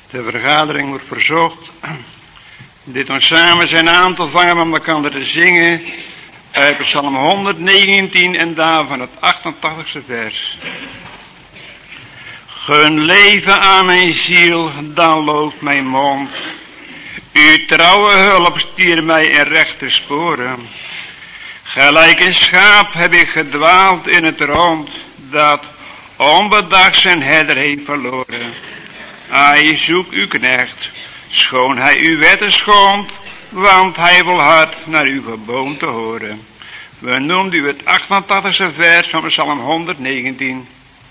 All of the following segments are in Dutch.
De vergadering wordt verzocht dit ons samen zijn aan te vangen om elkaar te zingen uit Psalm 119 en daarvan het 88ste vers. Gun leven aan mijn ziel, dan loopt mijn mond. Uw trouwe hulp stier mij in rechte sporen. Gelijk een schaap heb ik gedwaald in het rond, dat onbedacht zijn herder heeft verloren. Hij zoekt uw knecht, schoon hij uw wetten schond, want hij wil hard naar uw geboden te horen. We noemen u het 88ste vers van Psalm 119.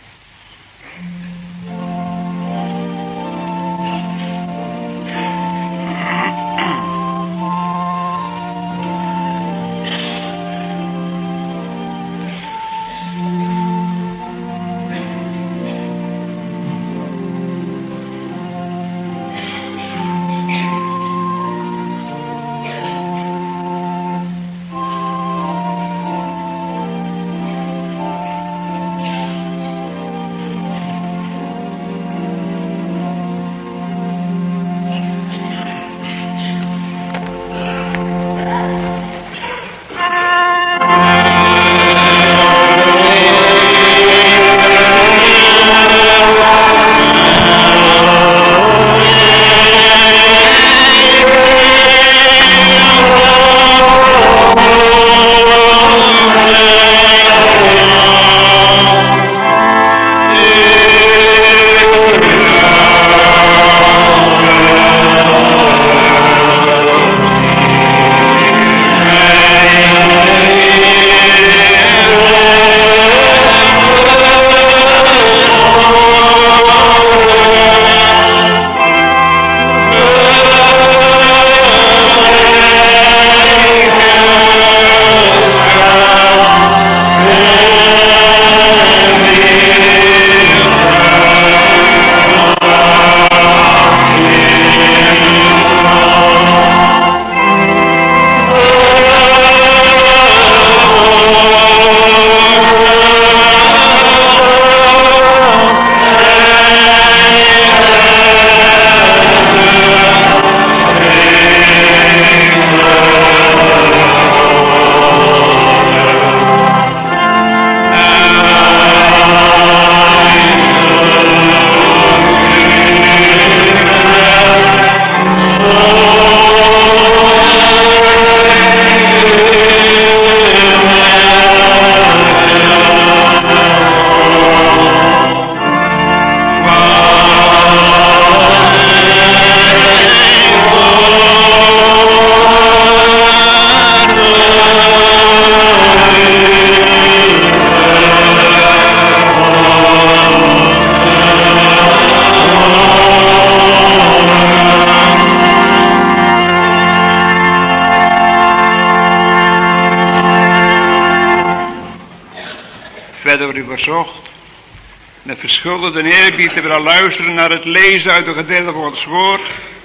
Met verschuldigde eerbied te willen luisteren naar het lezen uit de gedeelte van Gods woord.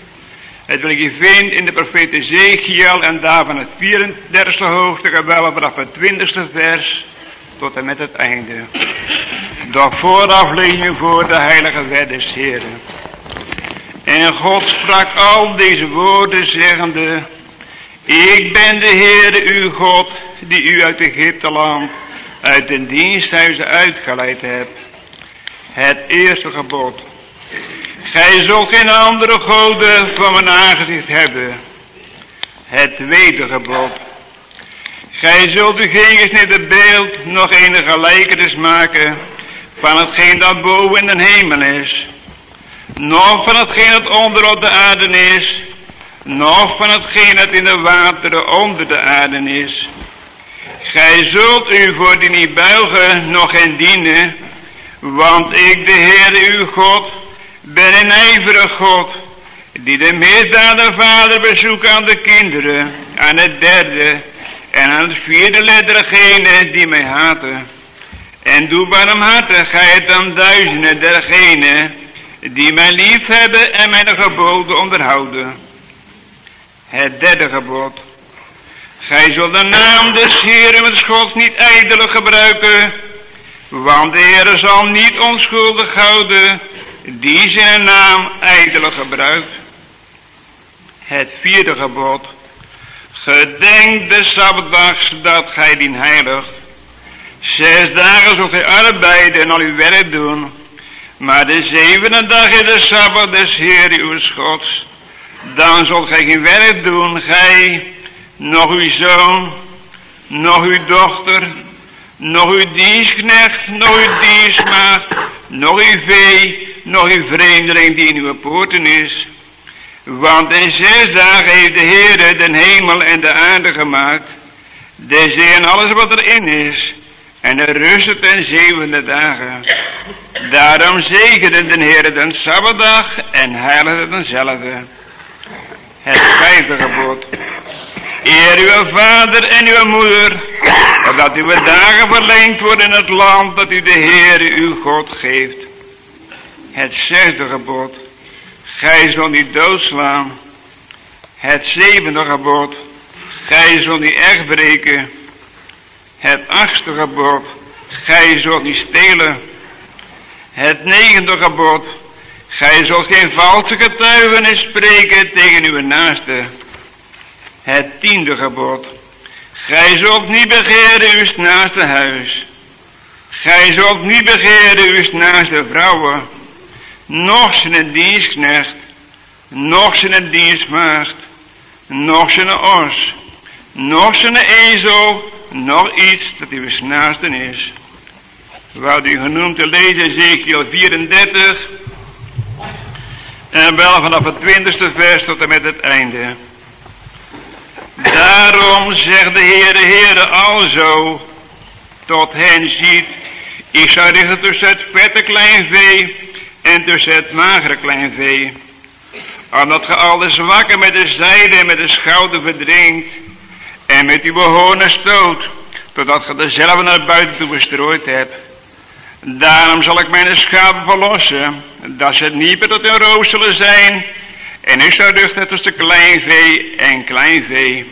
Het wil je vindt in de profeet Ezekiel en daarvan het 34e hoofdstuk en wel vanaf het 20e vers tot en met het einde. Doch vooraf lees je voor de heilige wet des Heeren. En God sprak al deze woorden zeggende: Ik ben de Heere uw God, die u uit Egypteland, uit de diensthuizen uitgeleid hebt. Het eerste gebod. Gij zult geen andere goden van mijn aangezicht hebben. Het tweede gebod. Gij zult u geen gesneden beeld, nog enige gelijkenis maken van hetgeen dat boven in de hemel is, noch van hetgeen dat onder op de aarde is, noch van hetgeen dat in de wateren onder de aarde is. Gij zult u voor die niet buigen, noch hen dienen, want ik, de Heere uw God, ben een ijverig God, die de misdaden vader bezoekt aan de kinderen, aan het derde en aan het vierde lid dergenen die mij haten. En doe barmhartigheid aan duizenden dergenen die mij lief hebben en mijn geboden onderhouden. Het derde gebod. Gij zult de naam des Heeren met Gods niet ijdelig gebruiken, want de Heere zal niet onschuldig houden die zijn naam ijdelijk gebruikt. Het vierde gebod. Gedenk de Sabbatdags dat gij dien heiligt. 6 dagen zult gij arbeiden en al uw werk doen. Maar de 7e dag is de Sabbat des Heer uw Gods. Dan zult gij geen werk doen, gij, nog uw zoon, nog uw dochter, nog uw dienstknecht, nog uw dienstmaagd, nog uw vee, nog uw vreemdeling die in uw poorten is. Want in 6 dagen heeft de Heer den hemel en de aarde gemaakt, de zee en alles wat erin is, en de rustte ten 7e dagen. Daarom zegende de Heer den Sabbatdag en heiligde denzelfde. Het 5e gebod. Eer uw vader en uw moeder, opdat uw dagen verlengd worden in het land dat u de Heer uw God geeft. Het 6e gebod. Gij zult niet doodslaan. Het 7e gebod. Gij zult niet echt breken. Het 8e gebod. Gij zult niet stelen. Het 9e gebod. Gij zult geen valse getuigenis spreken tegen uw naaste. Het 10e gebod. Gij zult niet begeren uw naaste huis. Gij zult niet begeren uw naaste vrouwen. Noch zijn dienstknecht. Noch zijn dienstmaagd. Noch zijn os. Noch zijn ezel. Nog iets dat uw naaste is. Wat u genoemd te lezen, Ezekiel 34. En wel vanaf het 20e vers tot en met het einde. Daarom zegt de Heere alzo tot hen ziet, ik zal richten tussen het vette klein vee en tussen het magere klein vee. Omdat ge al de zwakken met de zijde en met de schouder verdringt en met uw hoornen stoot, totdat ge dezelfde naar buiten toe verstrooid hebt. Daarom zal ik mijn schapen verlossen, dat ze niet meer tot een roof zullen zijn, en ik zal richten tussen klein vee en klein vee.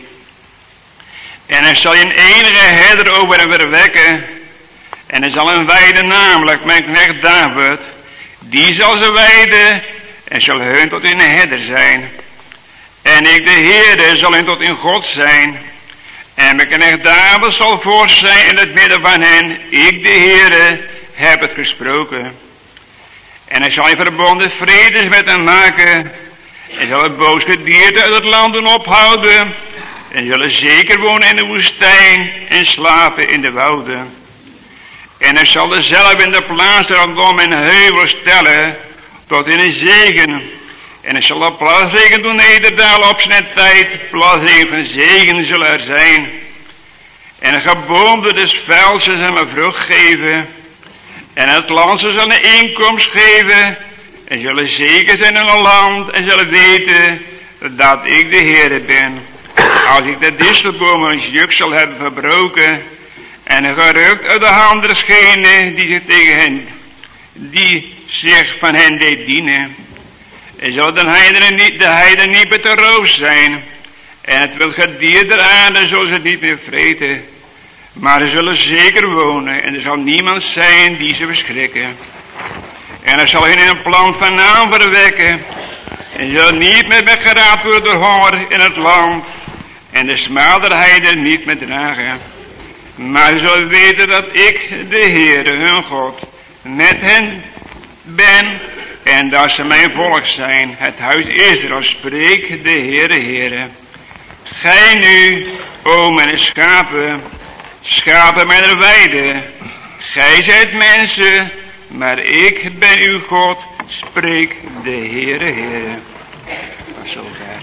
En er zal een enige herder over hem verwekken, en er zal een weide, namelijk mijn knecht David, die zal ze weiden, en zal hun tot een herder zijn. En ik de Heere zal hun tot een God zijn, en mijn knecht David zal vorst zijn in het midden van hen, ik de Heere heb het gesproken. En hij zal in verbonden vredes met hem maken, en zal het boos gedierte uit het land doen ophouden, en zullen zeker wonen in de woestijn en slapen in de wouden. En hij zal er zelf in de plaats rondom een heuvel stellen, tot in een zegen. En hij zal een plasregen doen nederdalen op zijn tijd, plasregen van zegen zullen er zijn. En een geboomte des velds zal hem een vrucht geven, en het land zal een inkomst geven, en zullen zeker zijn in een land, en zullen weten dat ik de Heere ben. Als ik de distelboom een juk zal hebben verbroken, en gerukt uit de hand desgene die zich tegen hen, die zich van hen deed dienen. En zal de heiden niet meer te roof zijn, en het wil gedier der aarde zullen ze niet meer vreten. Maar ze zullen zeker wonen, en er zal niemand zijn die ze verschrikken. En er zal hen een plan van naam verwekken, en ze zullen niet meer weggeraakt worden door honger in het land, en de smaderheiden niet meer dragen. Maar ze zullen weten dat ik, de Heere, hun God, met hen ben, en dat ze mijn volk zijn, het huis Israël, spreekt de Heere. Gij nu, o mijn schapen, schapen mijn weide, gij zijt mensen, maar ik ben uw God, spreekt de Heere. Tot zover.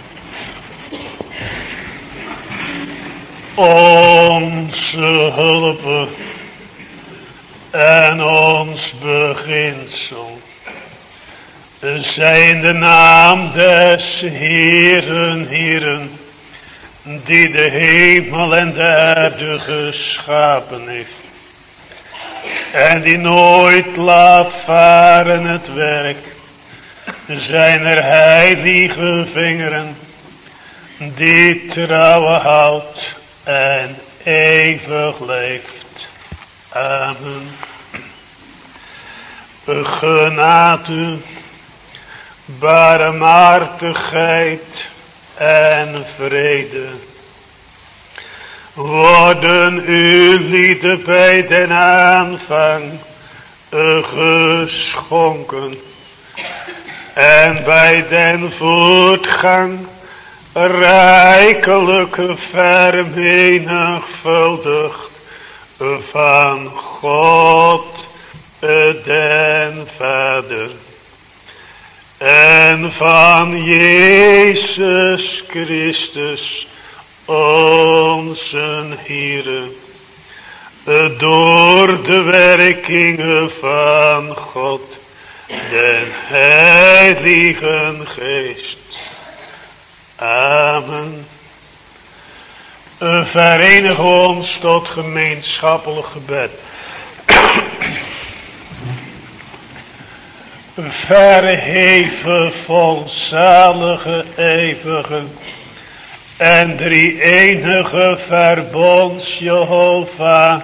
Onze hulp en ons beginsel zijn de naam des Heeren, die de hemel en de aarde geschapen heeft, en die nooit laat varen het werk zijner heilige vingeren, die trouwen houdt en eeuwig leeft. Amen. Genade barmhartigheid en vrede worden uw lieden bij den aanvang geschonken en bij den voortgang rijkelijk vermenigvuldigd van God den Vader en van Jezus Christus onze Heere, door de werkingen van God den Heiligen Geest. Amen. Verenigen we ons tot gemeenschappelijk gebed. Verheven, volzalige, eeuwige en drie-enige verbonds Jehovah,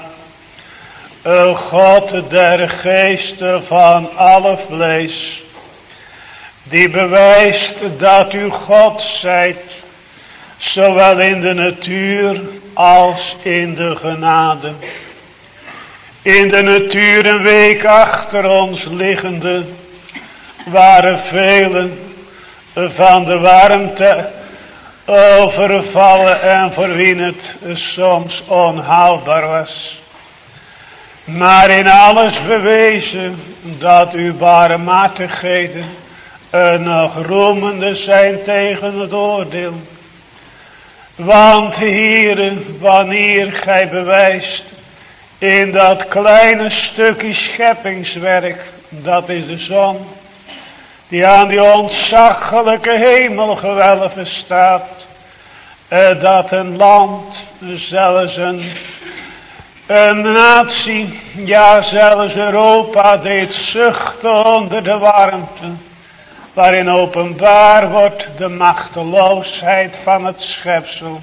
God der geesten van alle vlees, die bewijst dat u God zijt, zowel in de natuur als in de genade. In de natuur een week achter ons liggende, waren velen van de warmte overvallen en voor wie het soms onhaalbaar was. Maar in alles bewezen dat uw barmhartigheden nog roemende zijn tegen het oordeel. Want Heere, wanneer gij bewijst in dat kleine stukje scheppingswerk, dat is de zon, die aan die ontzaglijke hemelgewelven staat, dat een land, zelfs een natie, ja zelfs Europa deed zuchten onder de warmte, waarin openbaar wordt de machteloosheid van het schepsel,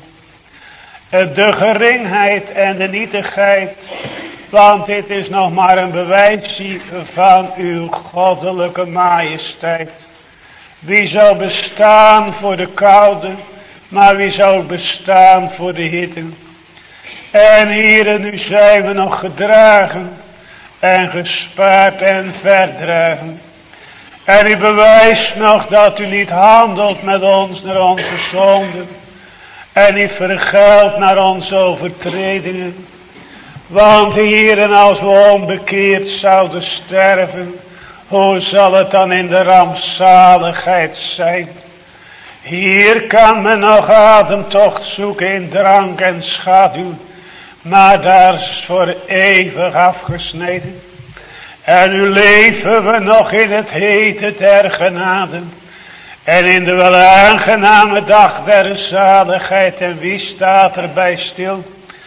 de geringheid en de nietigheid, want dit is nog maar een bewijsje van uw goddelijke majesteit. Wie zou bestaan voor de koude, maar wie zou bestaan voor de hitte? En Heere, nu zijn we nog gedragen en gespaard en verdragen. En u bewijst nog dat u niet handelt met ons naar onze zonden. En u vergeldt naar onze overtredingen. Want Heere, als we onbekeerd zouden sterven, hoe zal het dan in de rampzaligheid zijn? Hier kan men nog ademtocht zoeken in drank en schaduw, maar daar is voor eeuwig afgesneden. En nu leven we nog in het hete der genade en in de wel aangename dag der zaligheid. En wie staat erbij stil?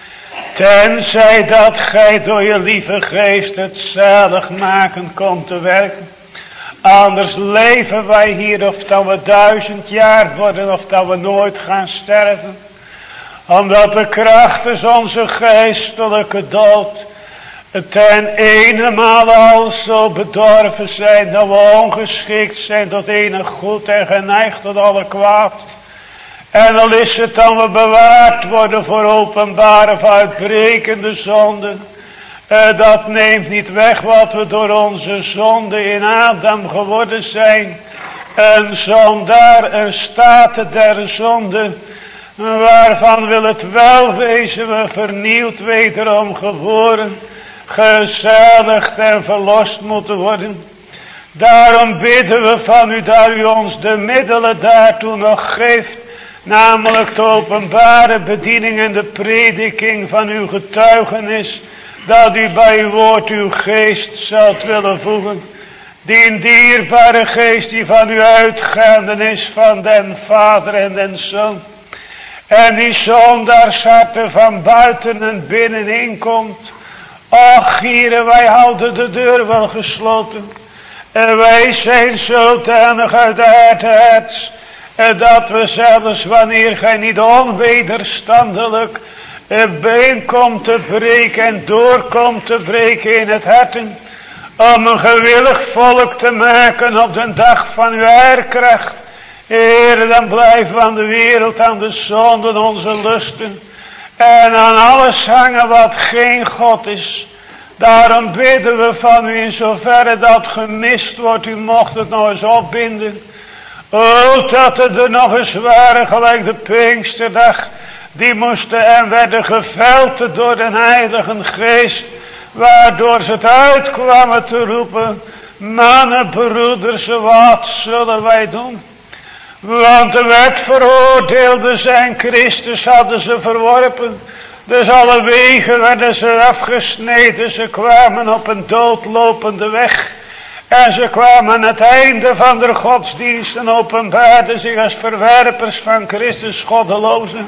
Tenzij dat gij door je lieve geest het zalig maken komt te werken. Anders leven wij hier of dat we 1000 jaar worden of dat we nooit gaan sterven. Omdat de krachten onze geestelijke dood ten eenmaal al zo bedorven zijn dat we ongeschikt zijn tot enig goed en geneigd tot alle kwaad. En al is het dan we bewaard worden voor openbare of uitbrekende zonden. Dat neemt niet weg wat we door onze zonde in Adam geworden zijn. Een zondaar, een staat der zonde, waarvan wil het wel wezen we vernieuwd wederom geboren, gezaligd en verlost moeten worden. Daarom bidden we van u dat u ons de middelen daartoe nog geeft, namelijk de openbare bediening en de prediking van uw getuigenis, dat u bij uw woord uw geest zult willen voegen. Die dierbare geest die van u uitgaande is van den Vader en den Zoon. En die zondaarsharte van buiten en binnenin komt. Och, Heere, wij houden de deur wel gesloten. En wij zijn zodanig uit het hart, dat we zelfs wanneer gij niet onwederstandelijk been komt te breken en door komt te breken in het harten, om een gewillig volk te maken op de dag van uw heerkracht. Heere, dan blijven we aan de wereld, aan de zonden, onze lusten en aan alles hangen wat geen God is. Daarom bidden we van u in zoverre dat gemist wordt, u mocht het nog eens opbinden. O, dat het er nog eens waren, gelijk de Pinksterdag, die moesten en werden geveld door de Heilige Geest, waardoor ze het uitkwamen te roepen, mannen, broeders, wat zullen wij doen? Want de wet veroordeelde ze en Christus hadden ze verworpen. Dus alle wegen werden ze afgesneden. Ze kwamen op een doodlopende weg. En ze kwamen aan het einde van de godsdienst en openbaarden zich als verwerpers van Christus goddelozen.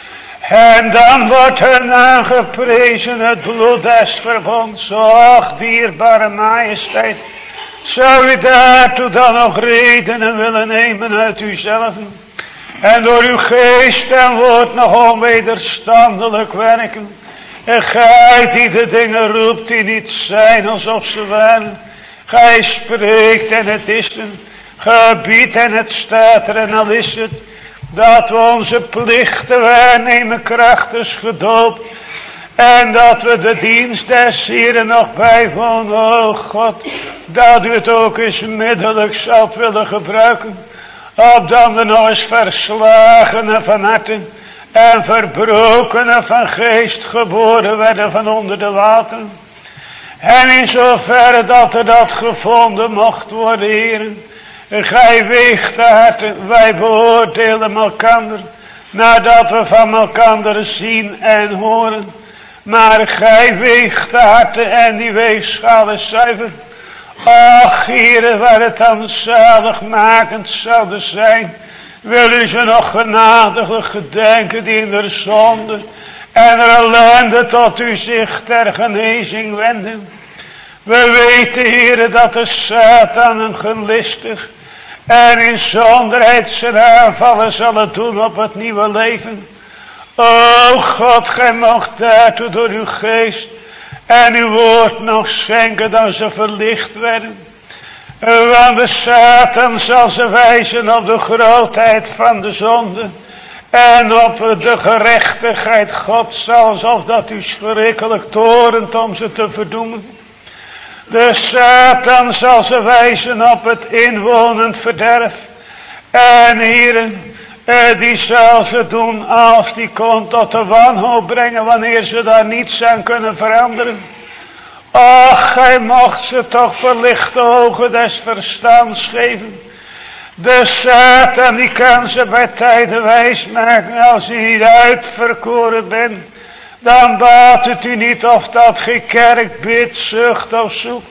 En dan wordt hun aangeprezen het bloed des verbonds. Och, dierbare majesteit. Zou u daartoe dan nog redenen willen nemen uit uzelf? En door uw geest en woord nog onwederstandelijk werken. En gij die de dingen roept die niet zijn alsof ze waren. Gij spreekt en het is het. Gebiedt en het staat er en al is het. Dat we onze plichten waarnemen krachtens gedoopt. En dat we de dienst des Heren nog bijwonen. O God, dat u het ook eens middelijk zult willen gebruiken. Opdat we nog eens verslagenen van harten en verbrokenen van geest geboren werden van onder de wateren. En in zoverre dat er dat gevonden mocht worden, heren. Gij weegt de harten, wij beoordelen elkander, nadat we van elkander zien en horen. Maar gij weegt de harten en die weegschaal is zuiver. Ach, heren, waar het dan zaligmakend zouden zijn, wil u ze nog genadiglijk gedenken die in de zonde en er ellende tot u zich ter genezing wenden. We weten, heren, dat de Satan een gelistig en in zonderheid zijn aanvallen zullen doen op het nieuwe leven. O God, gij mocht daartoe door uw geest en uw woord nog schenken dat ze verlicht werden. Want de Satan zal ze wijzen op de grootheid van de zonde en op de gerechtigheid Gods, alsof dat u schrikkelijk torent om ze te verdoemen. De Satan zal ze wijzen op het inwonend verderf. En heren, die zal ze doen als die komt tot de wanhoop brengen, wanneer ze daar niets aan kunnen veranderen. Ach, gij mocht ze toch verlichte ogen des verstands geven. De Satan die kan ze bij tijden wijs maken. Als u niet uitverkoren bent, dan baat het u niet of dat ge kerk bidt, zucht of zoekt.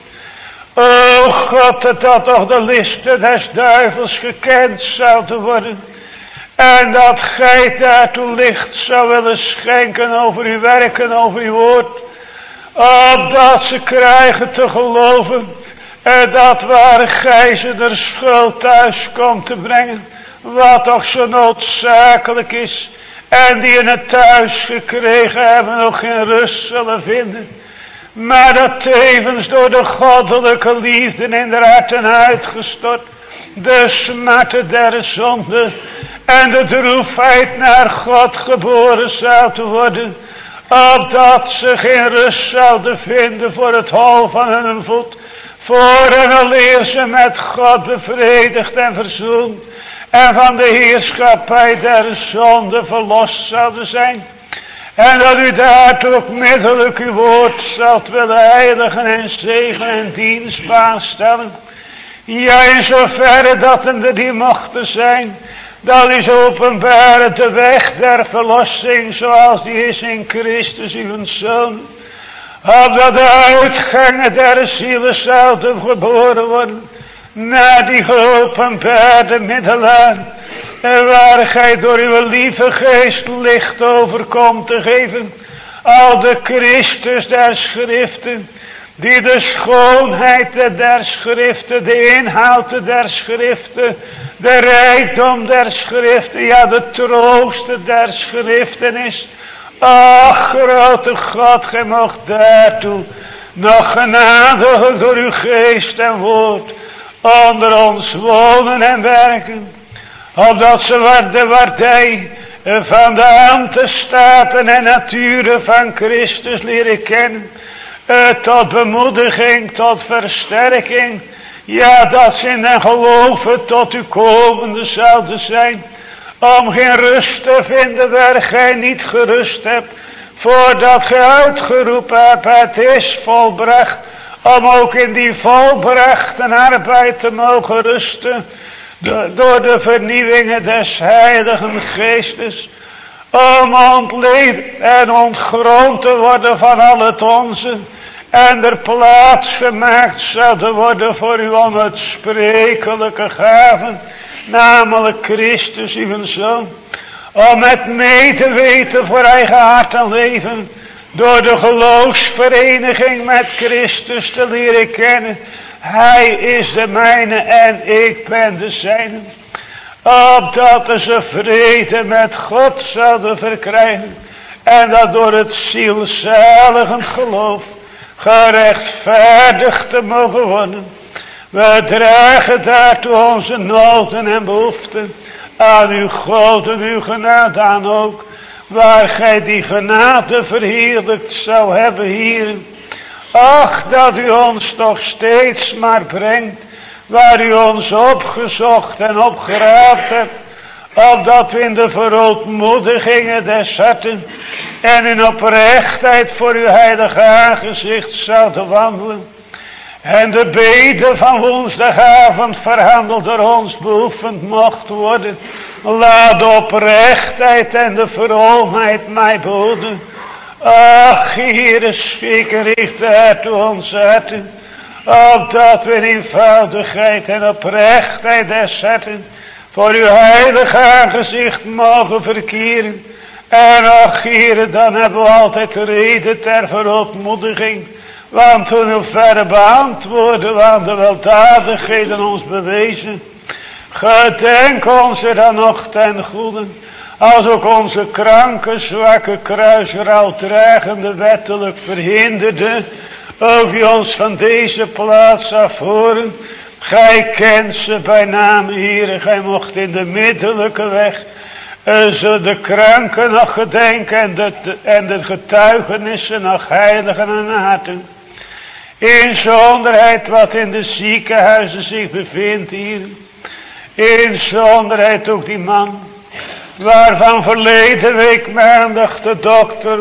O God, dat toch de listen des duivels gekend zouden worden. En dat gij daartoe licht zou willen schenken over uw werken, over uw woord. Opdat ze krijgen te geloven. En dat waar gij ze de schuld thuis komt te brengen. Wat toch zo noodzakelijk is. En die in het thuis gekregen hebben nog geen rust zullen vinden. Maar dat tevens door de goddelijke liefde in de harten uitgestort. De smarten der zonde en de droefheid naar God geboren zouden worden. Opdat ze geen rust zouden vinden voor het hol van hun voet. Voor en aleer ze met God bevredigd en verzoend. En van de heerschappij der zonde verlost zouden zijn. En dat u daartoe ook middelijk uw woord zult willen heiligen en zegenen en dienstbaar stellen. Ja, in zoverre dat er die mochten zijn, dat is openbaren de weg der verlossing, zoals die is in Christus uw Zoon. Opdat de uitgangen der zielen zouden geboren worden, naar die geopenbaarde middelaar. En waar gij door uw lieve geest licht over komt te geven, al de Christus der schriften, die de schoonheid der schriften, de inhoud der schriften, de rijkdom der schriften, ja de troost der schriften is. Ach, grote God, gij mocht daartoe nog genadig door uw geest en woord onder ons wonen en werken, opdat ze de waardij van de ambtenstaten en naturen van Christus leren kennen, tot bemoediging, tot versterking, ja, dat ze in en geloven tot uw komende zouden zijn, om geen rust te vinden waar gij niet gerust hebt, voordat gij uitgeroepen hebt, het is volbracht, om ook in die volbrachte arbeid te mogen rusten, door de vernieuwingen des Heiligen Geestes, om ontleed en ontgrond te worden van al het onze, en er plaats gemaakt zouden worden voor uw onuitsprekelijke gaven, namelijk Christus uw Zoon, om het medeweten voor eigen hart en leven, door de geloofsvereniging met Christus te leren kennen. Hij is de mijne en ik ben de zijne. Opdat ze vrede met God zouden verkrijgen. En dat door het zielzaligend geloof gerechtvaardigd te mogen worden. We dragen daartoe onze noden en behoeften aan uw God en uw genade aan ook. Waar gij die genade verheerlijkt zou hebben hier. Ach, dat u ons toch steeds maar brengt, waar u ons opgezocht en opgeraapt hebt, opdat we in de verootmoedigingen des harten en in oprechtheid voor uw heilige aangezicht zouden wandelen. En de bede van woensdagavond verhandeld door ons beoefend mocht worden. Laat de oprechtheid en de vroomheid mij behoeden. Ach, Heere, schik en richt uit onze harten, opdat we in eenvoudigheid en oprechtheid des harten voor uw heilige aangezicht mogen verkeren. En ach, Heere, dan hebben we altijd reden ter verootmoediging, want toen we verder beantwoorden, waren de weldadigheden ons bewezen. Gedenk ons er dan nog ten goede, als ook onze kranke, zwakke, kruisrouwdragende, wettelijk verhinderde, ook die ons van deze plaats afhoren. Gij kent ze bij naam, Heere, gij mocht in de middellijke weg, zo de kranken nog gedenken en de getuigenissen nog heiligen en harten. Inzonderheid wat in de ziekenhuizen zich bevindt hier. Inzonderheid ook die man, waarvan verleden week maandag de dokter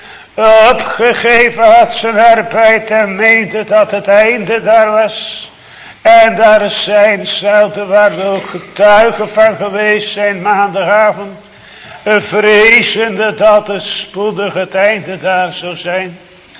opgegeven had zijn arbeid en meende dat het einde daar was. En daar zijn zouden waar we ook getuigen van geweest zijn maandagavond, vrezende dat het spoedig het einde daar zou zijn.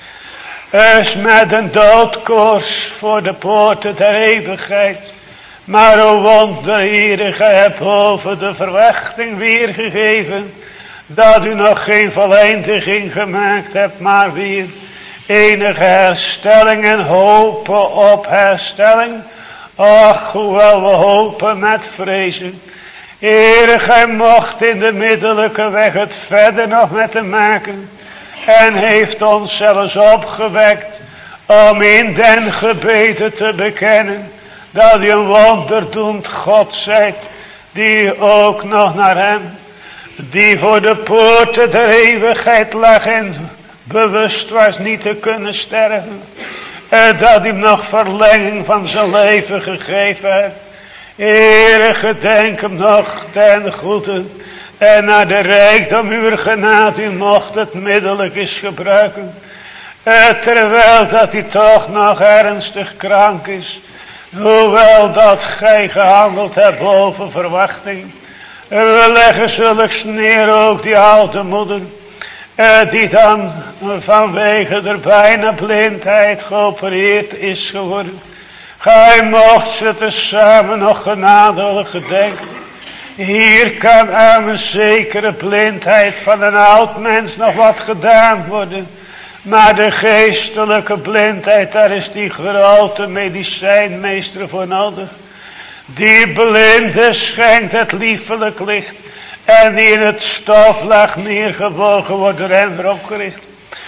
Is met een doodkoers voor de poorten der eeuwigheid. Maar o wonder, Heere, gij hebt boven de verwachting weergegeven, dat u nog geen voleindiging gemaakt hebt, maar weer enige herstelling en hopen op herstelling. Ach, hoewel we hopen met vrezen. Heere, gij mocht in de middellijke weg het verder nog met hem maken, en heeft ons zelfs opgewekt om in den gebeden te bekennen dat u een wonderdoend God zijt, die ook nog naar hem, die voor de poorten der eeuwigheid lag en bewust was niet te kunnen sterven, en dat u nog verlenging van zijn leven gegeven hebt. Heere, gedenk hem nog ten goede, en naar de rijkdom uw genade u mocht het middelijk eens gebruiken, terwijl dat hij toch nog ernstig krank is, hoewel dat gij gehandeld hebt boven verwachting. We leggen zulks neer ook die oude moeder, die dan vanwege de bijna blindheid geopereerd is geworden. Gij mocht ze tezamen nog genadig gedenken. Hier kan aan een zekere blindheid van een oud mens nog wat gedaan worden. Maar de geestelijke blindheid, daar is die grote medicijnmeester voor nodig. Die blinde schenkt het liefelijk licht, en die in het stof lag neergebogen wordt door hem weer opgericht.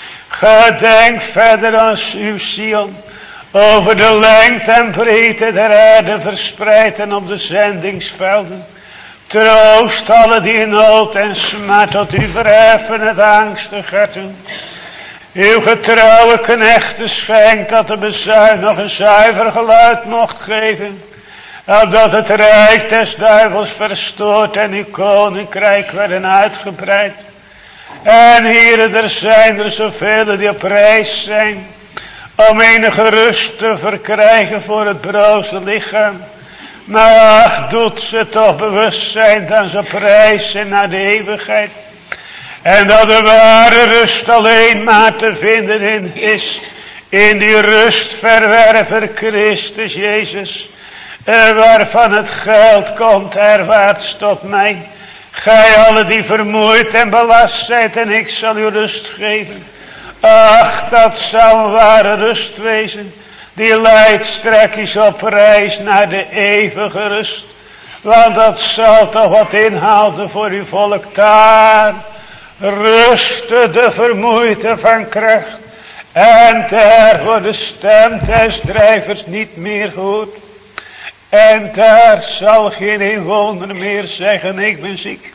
Gedenk verder als uw Sion, over de lengte en breedte der aarde verspreid en op de zendingsvelden. Troost alle die in nood en smart tot u verheffen het angstig harten. Uw getrouwe knechten schenkt dat de bezuin nog een zuiver geluid mocht geven. Opdat het rijk des duivels verstoord en uw koninkrijk werden uitgebreid. En heren, er zijn er zoveel die op reis zijn, om enige rust te verkrijgen voor het broze lichaam. Maar ach, doet ze toch bewust zijn dat ze op reis zijn naar de eeuwigheid. En dat de ware rust alleen maar te vinden is in die rustverwerver Christus Jezus. Waarvan het geld komt herwaarts tot mij. Gij alle die vermoeid en belast zijt, en ik zal u rust geven. Ach, dat zou een ware rust wezen. Die leidt strekjes op reis naar de eeuwige rust. Want dat zal toch wat inhouden voor uw volk daar. Rusten de vermoeide van kracht. En daar wordt de stem des drijvers niet meer gehoord. En daar zal geen inwoner meer zeggen, ik ben ziek.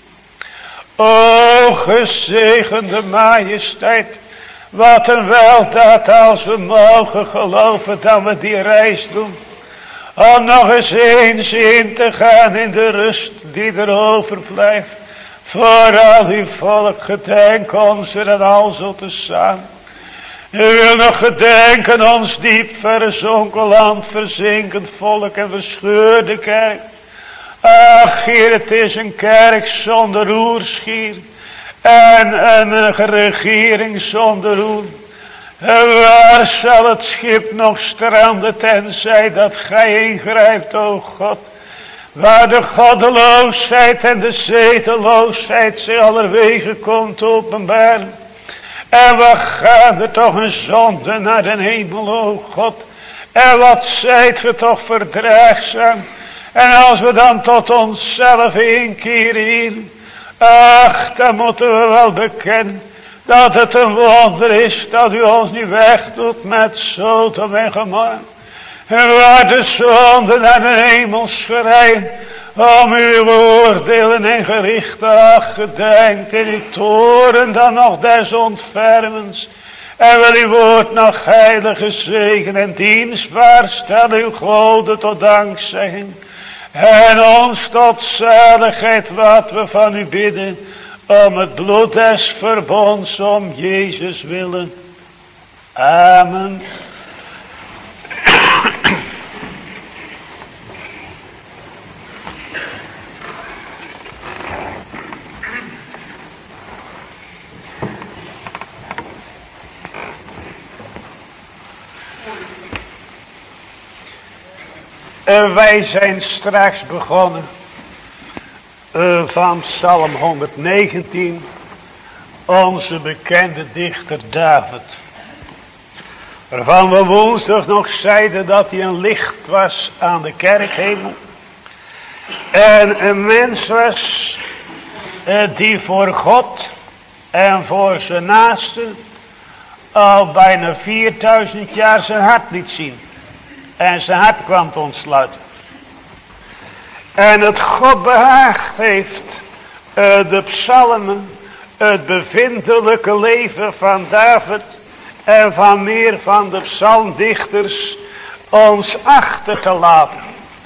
O gezegende majesteit. Wat een weldaad als we mogen geloven dat we die reis doen. Om nog eens in te gaan in de rust die er overblijft. Voor al uw volk gedenk ons er en al zo te samen. U wil nog gedenken ons diep verzonken land, verzinkend volk en verscheurde kerk. Ach, Heer, het is een kerk zonder roerschier. En een regering zonder roer. Waar zal het schip nog stranden tenzij dat gij ingrijpt, o God. Waar de goddeloosheid en de zedeloosheid zich allerwege komt openbaren. En wat gaat er toch een zonde naar de hemel, o God. En wat zijt ge toch verdraagzaam. En als we dan tot onszelf inkeren hier. Ach, dan moeten we wel bekennen. Dat het een wonder is dat u ons niet wegdoet met Sodom en Gomorra. En waar de zonde naar de hemel schreien. Om uw oordelen en gerichten, ach, gedenkt in uw toren dan nog des ontfermens. En wil uw woord nog heilige zegen en dienstbaar stel uw goden tot dankzegging. En ons tot zaligheid wat we van u bidden. Om het bloed des verbonds om Jezus willen. Amen. Wij zijn straks begonnen van Psalm 119, onze bekende dichter David. Waarvan we woensdag nog zeiden dat hij een licht was aan de kerkhemel. En een mens was die voor God en voor zijn naaste al bijna 4000 jaar zijn hart liet zien. En zijn hart kwam te ontsluiten. En het God behaagd heeft de psalmen, het bevindelijke leven van David en van meer van de psalmdichters ons achter te laten.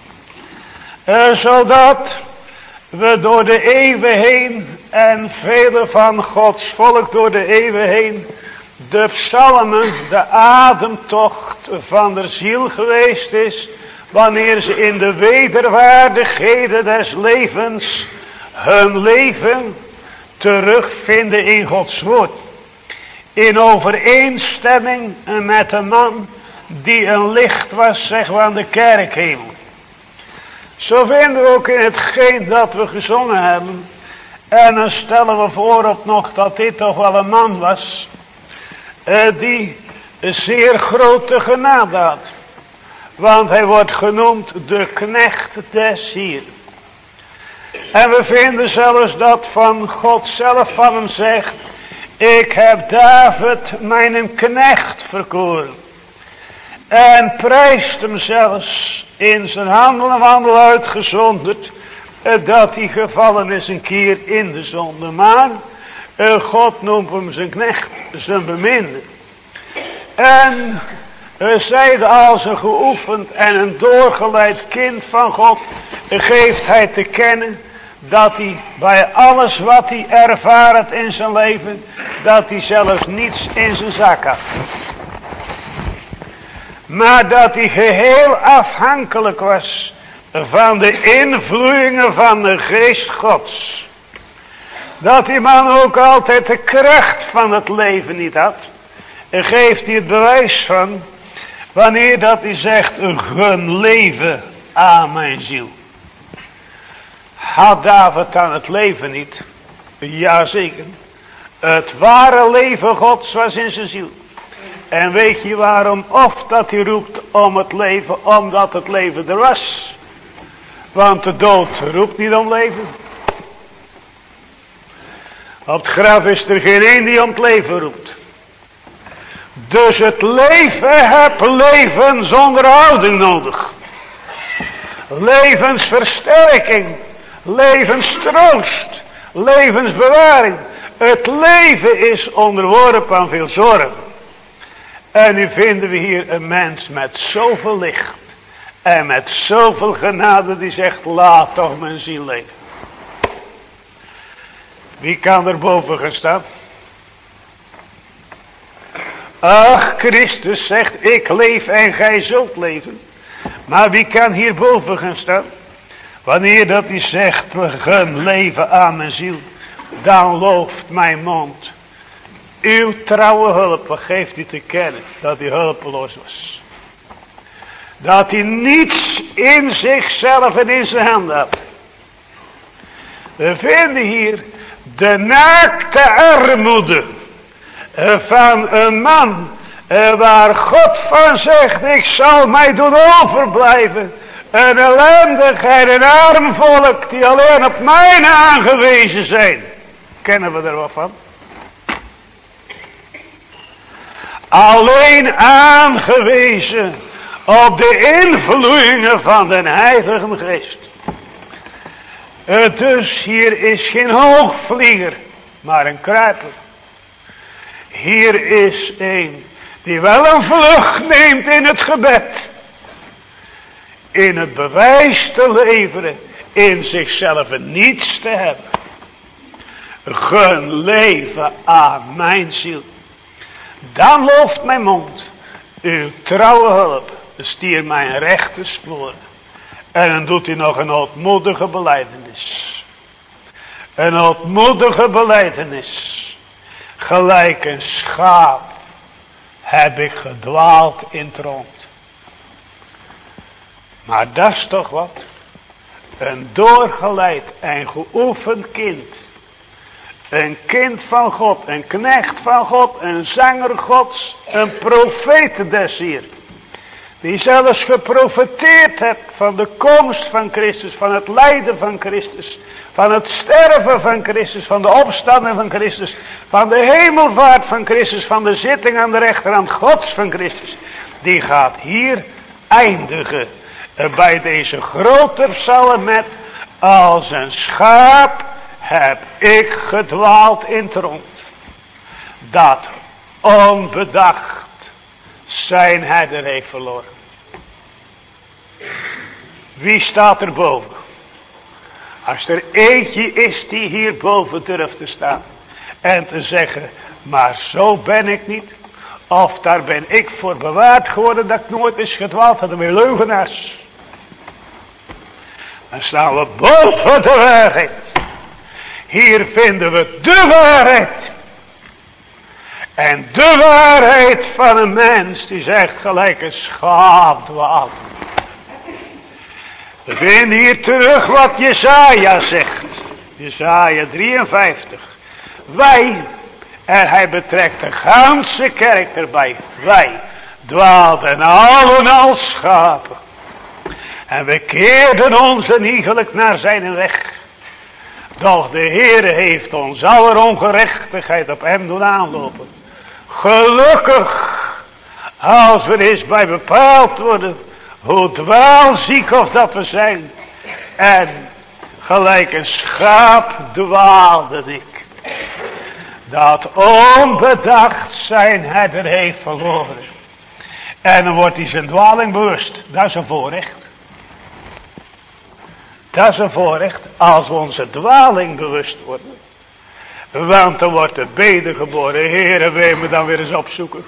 Zodat we door de eeuwen heen en vele van Gods volk door de eeuwen heen de psalmen de ademtocht van de ziel geweest is, wanneer ze in de wederwaardigheden des levens hun leven terugvinden in Gods woord. In overeenstemming met een man die een licht was, zeggen we, aan de kerkhemel. Zo vinden we ook in hetgeen dat we gezongen hebben. En dan stellen we voorop nog dat dit toch wel een man was. Die zeer grote genade had. Want hij wordt genoemd de knecht des Hieren. En we vinden zelfs dat van God zelf van hem zegt. Ik heb David mijn knecht verkoren. En prijst hem zelfs in zijn handel en wandel uitgezonderd. Dat hij gevallen is een keer in de zonde. Maar God noemt hem zijn knecht, zijn beminde. En zeide als een geoefend en een doorgeleid kind van God, geeft hij te kennen dat hij bij alles wat hij ervaart in zijn leven, dat hij zelfs niets in zijn zak had. Maar dat hij geheel afhankelijk was van de invloedingen van de geest Gods. Dat die man ook altijd de kracht van het leven niet had. En geeft hij het bewijs van, wanneer dat hij zegt, gun leven aan mijn ziel. Had David dan het leven niet? Jazeker. Het ware leven Gods was in zijn ziel. En weet je waarom? Of dat hij roept om het leven, omdat het leven er was. Want de dood roept niet om leven. Op het graf is er geen een die om het leven roept. Dus het leven heb levensonderhouding nodig. Levensversterking. Levenstroost. Levensbewaring. Het leven is onderworpen aan veel zorgen. En nu vinden we hier een mens met zoveel licht. En met zoveel genade die zegt, laat toch mijn ziel leven. Wie kan er boven gaan staan? Ach, Christus zegt, ik leef en gij zult leven. Maar wie kan hier boven gaan staan? Wanneer dat hij zegt, gun leven aan mijn ziel, dan looft mijn mond. Uw trouwe hulp geeft hij te kennen dat hij hulpeloos was. Dat hij niets in zichzelf en in zijn handen had. We vinden hier de naakte armoede van een man waar God van zegt, ik zal mij doen overblijven. Een ellendigheid, een arm volk die alleen op mij aangewezen zijn. Kennen we er wat van? Alleen aangewezen op de invloedingen van de Heilige Geest. Dus hier is geen hoogvlieger, maar een kruiper. Hier is een die wel een vlucht neemt in het gebed. In het bewijs te leveren, in zichzelf niets te hebben. Gun leven aan mijn ziel. Dan looft mijn mond, uw trouwe hulp, stier mijn rechte sporen. En dan doet hij nog een ootmoedige belijdenis. Een ootmoedige belijdenis. Gelijk een schaap heb ik gedwaald in het rond. Maar dat is toch wat? Een doorgeleid en geoefend kind. Een kind van God, een knecht van God, een zanger Gods, een profeet des hier. Die zelfs geprofeteerd hebt van de komst van Christus, van het lijden van Christus, van het sterven van Christus, van de opstanding van Christus, van de hemelvaart van Christus, van de zitting aan de rechterhand Gods van Christus. Die gaat hier eindigen bij deze grote psalm met, als een schaap heb ik gedwaald in het rond, dat onbedacht zijn herder heeft verloren. Wie staat er boven? Als er eentje is die hier boven durft te staan en te zeggen, maar zo ben ik niet, of daar ben ik voor bewaard geworden dat ik nooit is gedwaald, hadden we leugenaars. Dan staan we boven de waarheid. Hier vinden we de waarheid. En de waarheid van een mens die zegt gelijk een schaap dwaalt. We vinden hier terug wat Jesaja zegt. Jesaja 53. Wij, en hij betrekt de ganse kerk erbij. Wij dwaalden allen als schapen. En we keerden ons iegelijk naar zijn weg. Doch de Heere heeft ons aller ongerechtigheid op hem doen aanlopen. Gelukkig, als we eens bij bepaald worden, hoe dwaalziek of dat we zijn. En gelijk een schaap dwaalde ik, dat onbedacht zijn herder heeft verloren. En dan wordt hij zijn dwaling bewust. Dat is een voorrecht. Dat is een voorrecht als we onze dwaling bewust worden. Want dan wordt de bede geboren. Heere, wil je me dan weer eens opzoeken?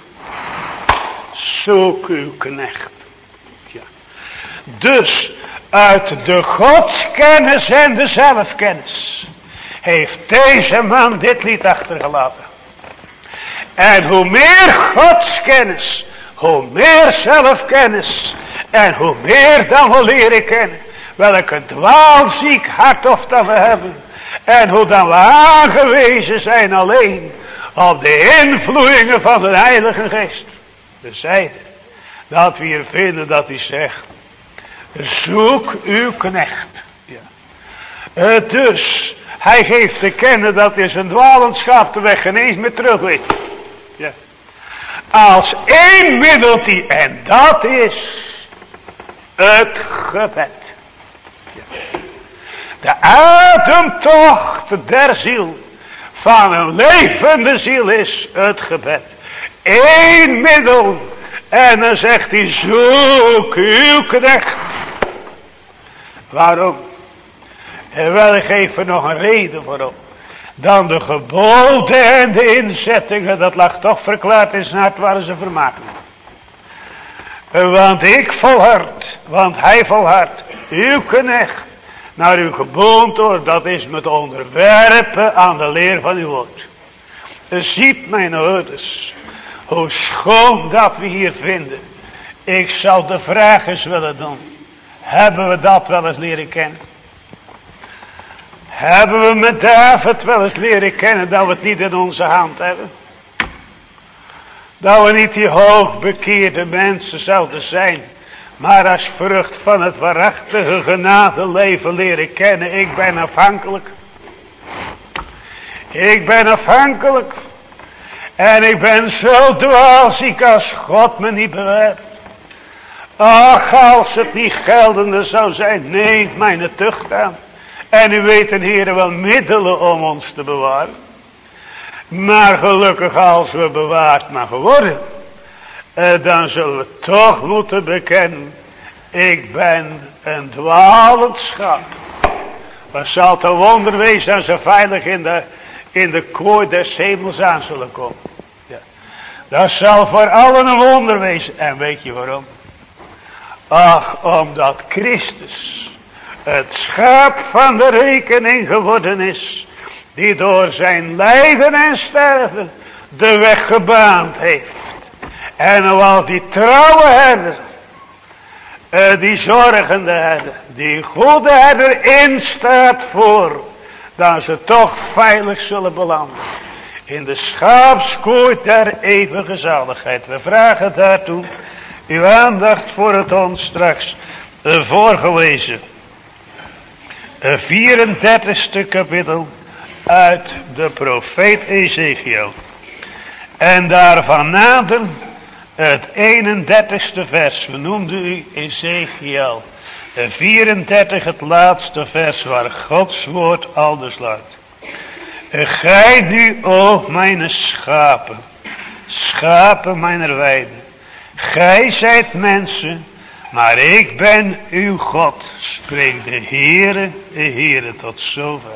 Zoek uw knecht. Ja. Dus uit de godskennis en de zelfkennis heeft deze man dit lied achtergelaten. En hoe meer godskennis, hoe meer zelfkennis en hoe meer dan we leren kennen welke dwaalziek hart of dat we hebben. En hoe dan we aangewezen zijn alleen op de invloedingen van de Heilige Geest. De zijde dat we hier vinden dat hij zegt, zoek uw knecht. Ja. Dus hij geeft te kennen dat hij zijn dwalend schaap de weg geen eens meer terug weet. Ja. Als één middeltje, en dat is het gebed. Ja. De ademtocht der ziel van een levende ziel is het gebed. Eén middel. En dan zegt hij, zoek uw knecht. Waarom? En wel, ik geef er nog een reden voor op. Dan de geboden en de inzettingen, dat lag toch verklaard in zijn hart, waren ze vermaken. Want ik volhard, want hij volhardt, uw knecht, naar uw geboden, dat is met onderwerpen aan de leer van uw woord. Ziet mijn ouders, hoe schoon dat we hier vinden. Ik zou de vraag eens willen doen. Hebben we dat wel eens leren kennen? Hebben we met David wel eens leren kennen dat we het niet in onze hand hebben? Dat we niet die hoogbekeerde mensen zouden zijn. Maar als vrucht van het waarachtige genadeleven leren kennen. Ik ben afhankelijk. Ik ben afhankelijk. En ik ben zo dwaalziek als God me niet bewaart. Ach, als het niet geldende zou zijn, neemt mijn tucht aan. En u weet, Heere, wel middelen om ons te bewaren. Maar gelukkig als we bewaard mogen worden, dan zullen we toch moeten bekennen, ik ben een dwalend schaap. Wat zal te wonder wezen als ze veilig in de kooi des hemels aan zullen komen. Ja. Dat zal voor allen een wonder wezen. En weet je waarom? Ach, omdat Christus het schaap van de rekening geworden is, die door zijn lijden en sterven de weg gebaand heeft. En hoewel die trouwe herder, die zorgende herder, die goede herder instaat voor, dat ze toch veilig zullen belanden in de schaapskooi der eeuwige zaligheid. We vragen daartoe uw aandacht voor het ons straks voorgelezen 34ste kapitel uit de profeet Ezekiel. En daarvan nader het 31ste vers. We noemden u Ezekiel 34, het laatste vers waar Gods woord aldus luidt. Gij nu, o mijn schapen, schapen mijner weide. Gij zijt mensen, maar ik ben uw God, spreekt de Heere tot zover.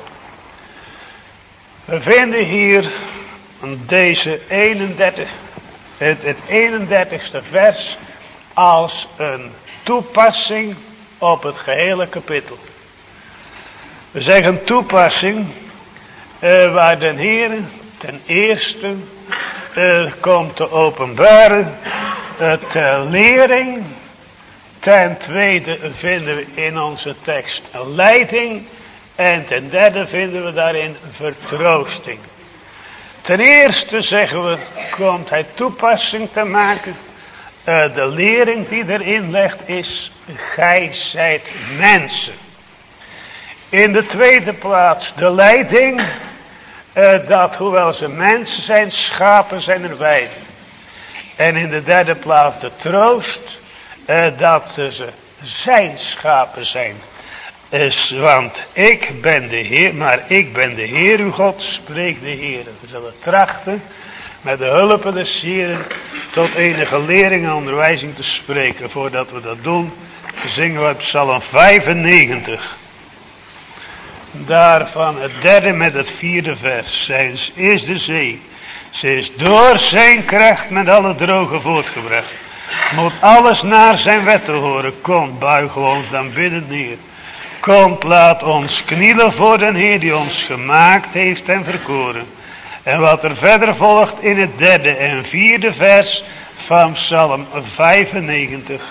We vinden hier deze 31, het 31ste vers als een toepassing op het gehele kapitel. We zeggen toepassing waar de Heer ten eerste komt te openbaren de lering. Ten tweede vinden we in onze tekst een leiding. En ten derde vinden we daarin vertroosting. Ten eerste zeggen we, komt hij toepassing te maken. De lering die erin legt is, gij zijt mensen. In de tweede plaats de leiding, dat hoewel ze mensen zijn, schapen zijn er weiden. En in de derde plaats de troost, dat ze zijn schapen zijn. Want ik ben de Heer, maar ik ben de Heer uw God, spreekt de Heer. We zullen trachten met de hulp des Heeren tot enige lering en onderwijzing te spreken. Voordat we dat doen, zingen we Psalm 95. Daarvan het derde met het vierde vers. Zij is de zee. Ze is door zijn kracht met alle drogen voortgebracht. Moet alles naar zijn wetten horen. Komt, buigen we ons dan biddend neer. Komt, laat ons knielen voor den Heer die ons gemaakt heeft en verkoren. En wat er verder volgt in het derde en vierde vers van Psalm 95.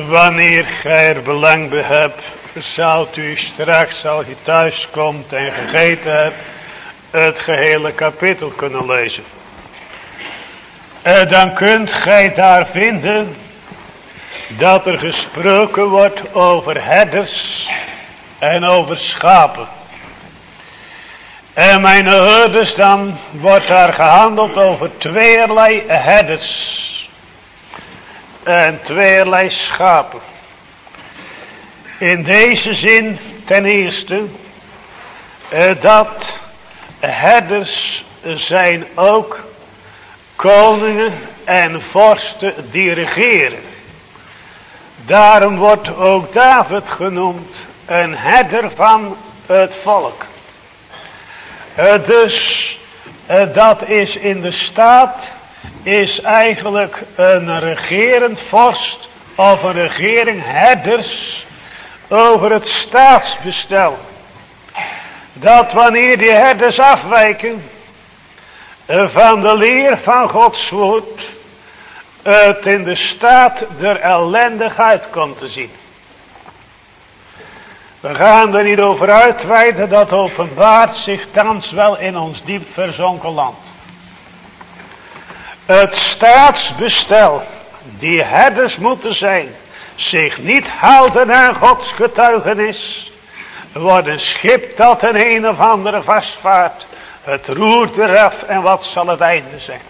Wanneer gij er belang bij hebt, zoudt u straks als je thuis komt en gegeten hebt, het gehele kapittel kunnen lezen. Dan kunt gij daar vinden dat er gesproken wordt over herders en over schapen. En mijn herders, dan wordt daar gehandeld over tweeërlei herders en tweeërlei schapen. In deze zin ten eerste dat herders zijn ook koningen en vorsten die regeren. Daarom wordt ook David genoemd een herder van het volk. Dus dat is in de staat, is eigenlijk een regerend vorst of een regering herders over het staatsbestel. Dat wanneer die herders afwijken van de leer van Gods woord, het in de staat der ellendigheid komt te zien. We gaan er niet over uitweiden, dat openbaart zich thans wel in ons diep verzonken land. Het staatsbestel, die herders moeten zijn, zich niet houden aan Gods getuigenis, wordt een schip dat een of andere vastvaart, het roert eraf en wat zal het einde zijn.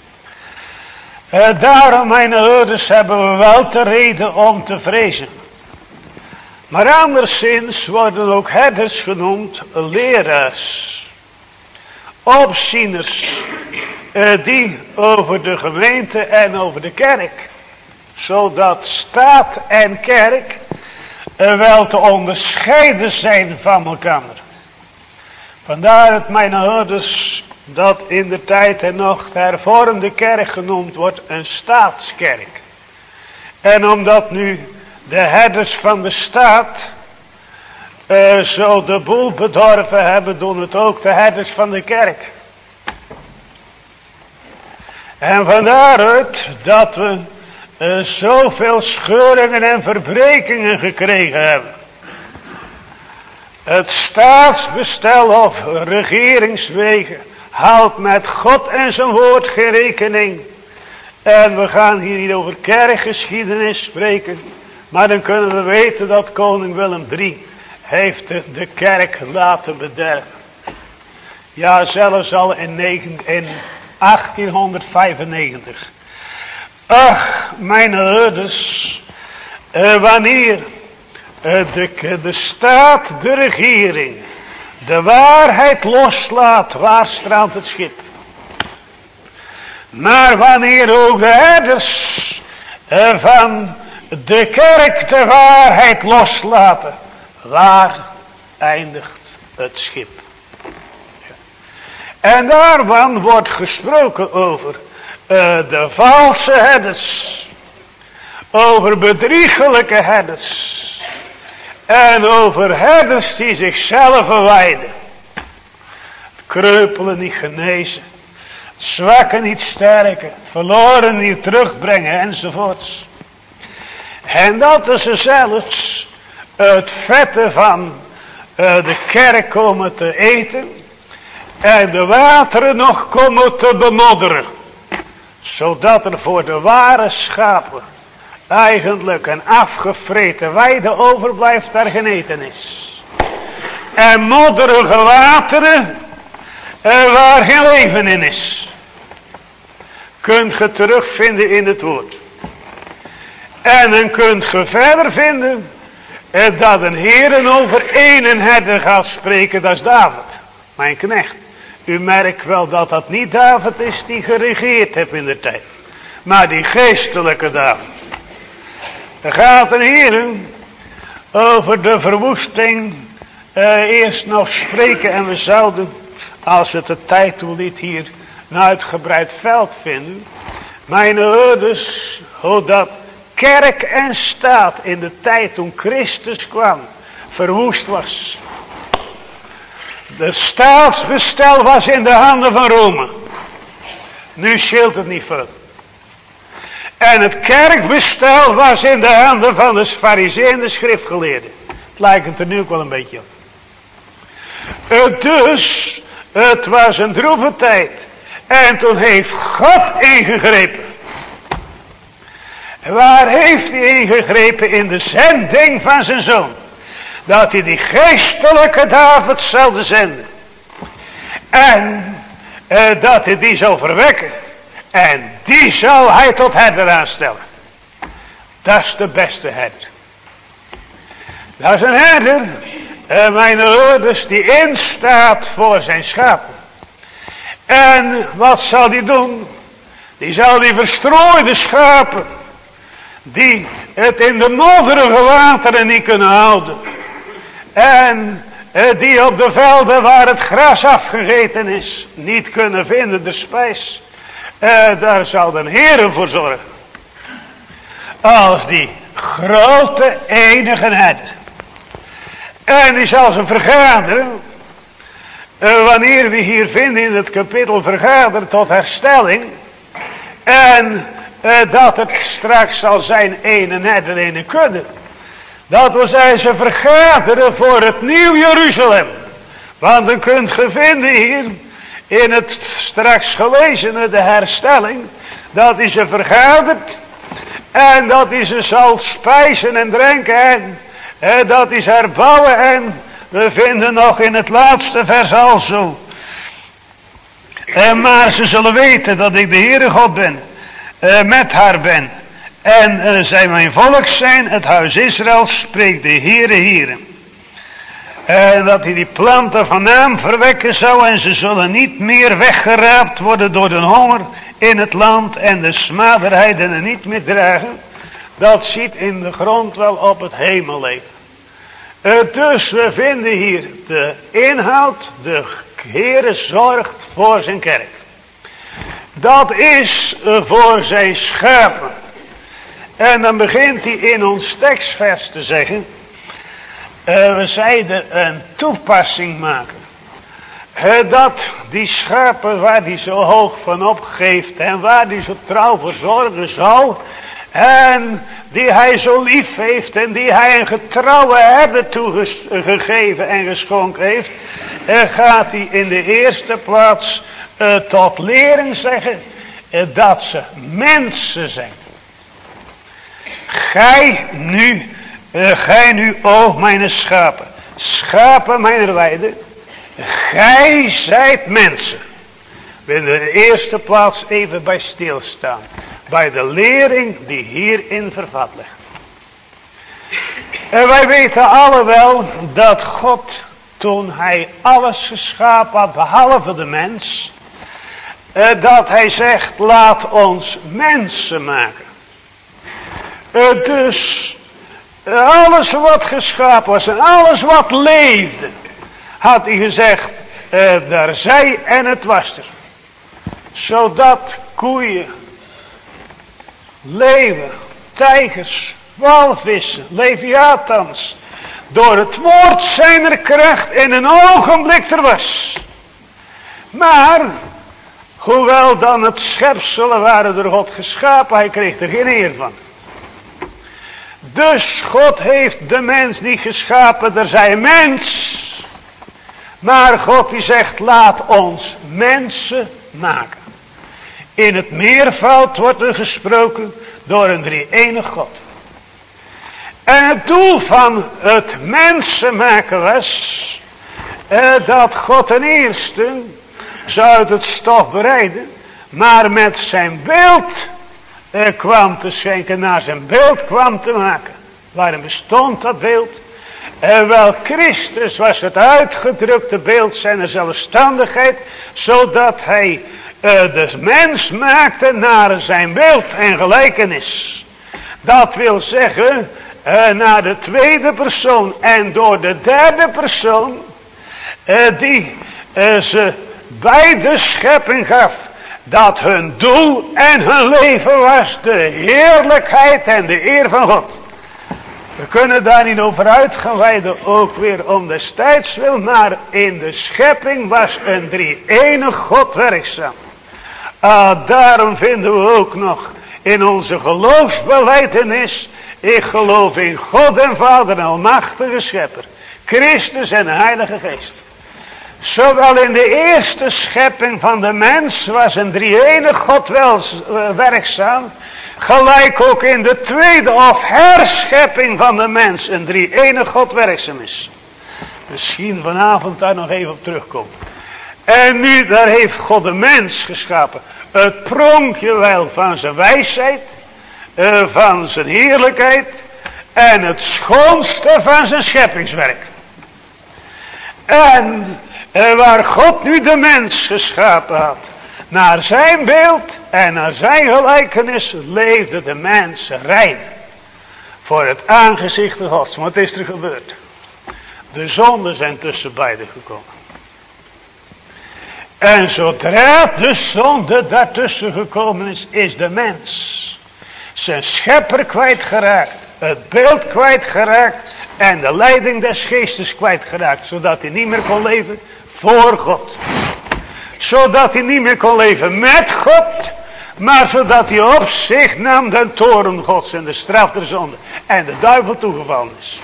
Daarom, mijn herders, hebben we wel te reden om te vrezen. Maar anderszins worden ook herders genoemd leraars, opzieners, die over de gemeente en over de kerk, zodat staat en kerk wel te onderscheiden zijn van elkaar. Vandaar het, mijn herders, dat in de tijd en nog de hervormde kerk genoemd wordt een staatskerk. En omdat nu de herders van de staat zo de boel bedorven hebben, doen het ook de herders van de kerk. En vandaaruit dat we zoveel scheuringen en verbrekingen gekregen hebben. Het staatsbestel of regeringswegen houdt met God en zijn woord geen rekening. En we gaan hier niet over kerkgeschiedenis spreken, maar dan kunnen we weten dat koning Willem III heeft de kerk laten bederven. Ja, zelfs al in 1895. Ach, mijn herders, wanneer de staat, de regering, de waarheid loslaat, waar strandt het schip? Maar wanneer ook de herders van de kerk de waarheid loslaten, waar eindigt het schip? En daarvan wordt gesproken over de valse herders, over bedriegelijke herders en over herders die zichzelf verwijden. Het kreupelen niet genezen, het zwakken niet sterken, het verloren niet terugbrengen enzovoorts. En dat is zelfs het vette van de kerk komen te eten en de wateren nog komen te bemodderen, zodat er voor de ware schapen eigenlijk een afgevreten weide overblijft daar geen eten is. En modderige wateren waar geen leven in is. Kunt je terugvinden in het woord. En dan kunt je verder vinden dat een Heer over één herder gaat spreken, dat is David, mijn knecht. U merkt wel dat dat niet David is die geregeerd heeft in de tijd, maar die geestelijke David. Er gaat een Heer over de verwoesting eerst nog spreken en we zouden, als het de tijd toeliet, hier een uitgebreid veld vinden. Mijn herders, hoe dat kerk en staat in de tijd toen Christus kwam, verwoest was. De staatsbestel was in de handen van Rome. Nu scheelt het niet veel. En het kerkbestel was in de handen van de farizeeën en de schriftgeleerden. Het lijkt het er nu ook wel een beetje op. Dus, het was een droeve tijd. En toen heeft God ingegrepen. Waar heeft hij ingegrepen? In de zending van zijn zoon. Dat hij die geestelijke David zou zenden. En dat hij die zou verwekken. En die zou hij tot herder aanstellen. Dat is de beste herder. Dat is een herder, mijn ouders, die instaat voor zijn schapen. En wat zal die doen? Die zal die verstrooide schapen, die het in de modderige wateren niet kunnen houden. En die op de velden waar het gras afgegeten is, niet kunnen vinden de spijs. Daar zal de Heere voor zorgen. Als die grote enige herder. En die zal ze vergaderen. Wanneer we hier vinden in het kapitel vergaderen tot herstelling. En dat het straks zal zijn ene herder, ene kudde. Dat wil zeggen ze vergaderen voor het nieuw Jeruzalem. Want dan kunt je vinden hier in het straks gelezene de herstelling. Dat hij ze vergadert. En dat hij ze zal spijzen en drinken. En dat hij ze herbouwen. En we vinden nog in het laatste vers al zo. Maar ze zullen weten dat ik de Heere God ben. Met haar ben. En zij mijn volk zijn. Het huis Israël spreekt de Heere Heere. En dat hij die planten van naam verwekken zou. En ze zullen niet meer weggeraapt worden door de honger in het land. En de smaderheden er niet meer dragen. Dat ziet in de grond wel op het hemelleven. Dus we vinden hier de inhoud. De Heere zorgt voor zijn kerk. Dat is voor zijn schapen. En dan begint hij in ons tekstvers te zeggen. We zeiden een toepassing maken. Dat die schapen waar hij zo hoog van opgeeft. En waar hij zo trouw voor zorgen zal. En die hij zo lief heeft. En die hij een getrouwe herder toegegeven en geschonken heeft. Gaat hij in de eerste plaats tot leren zeggen. Dat ze mensen zijn. Gij nu, o mijn schapen. Schapen mijner weide. Gij zijt mensen. We willen in de eerste plaats even bij stilstaan. Bij de lering die hierin vervat ligt. En wij weten alle wel dat God toen hij alles geschapen had behalve de mens. Dat hij zegt laat ons mensen maken. Dus alles wat geschapen was en alles wat leefde. Had hij gezegd daar zij en het was er. Zodat koeien, leeuwen, tijgers, walvissen, leviathans. Door het woord zijner kracht in een ogenblik er was. Maar, hoewel dan het schepselen waren door God geschapen, hij kreeg er geen eer van. Dus God heeft de mens niet geschapen, er zij mens. Maar God die zegt, laat ons mensen maken. In het meervoud wordt er gesproken door een drie-enig God. En het doel van het mensen maken was, dat God ten eerste zou uit het stof bereiden, maar met zijn beeld kwam te schenken, naar zijn beeld kwam te maken. Waarom bestond dat beeld? Wel Christus was het uitgedrukte beeld zijn zelfstandigheid, zodat hij de mens maakte naar zijn beeld en gelijkenis. Dat wil zeggen, naar de tweede persoon en door de derde persoon, die ze bij de schepping gaf, dat hun doel en hun leven was de heerlijkheid en de eer van God. We kunnen daar niet over uitgaan, wij ook weer om destijds wil, maar in de schepping was een drie-enig God werkzaam. Daarom vinden we ook nog in onze geloofsbelijdenis. Ik geloof in God en Vader en Almachtige Schepper, Christus en de Heilige Geest. Zowel in de eerste schepping van de mens was een drie-enig God wel werkzaam. Gelijk ook in de tweede of herschepping van de mens een drie-enig God werkzaam is. Misschien vanavond daar nog even op terugkomen. En nu, daar heeft God de mens geschapen. Het pronkje wel van zijn wijsheid, van zijn heerlijkheid en het schoonste van zijn scheppingswerk. En waar God nu de mens geschapen had, naar zijn beeld en naar zijn gelijkenis, leefde de mens rein voor het aangezicht Gods. Wat is er gebeurd? De zonden zijn tussen beiden gekomen. En zodra de zonde daartussen gekomen is, is de mens zijn schepper kwijtgeraakt, het beeld kwijtgeraakt en de leiding des geestes kwijtgeraakt, zodat hij niet meer kon leven voor God. Zodat hij niet meer kon leven met God, maar zodat hij op zich nam de toorn Gods en de straf der zonde en de duivel toegevallen is.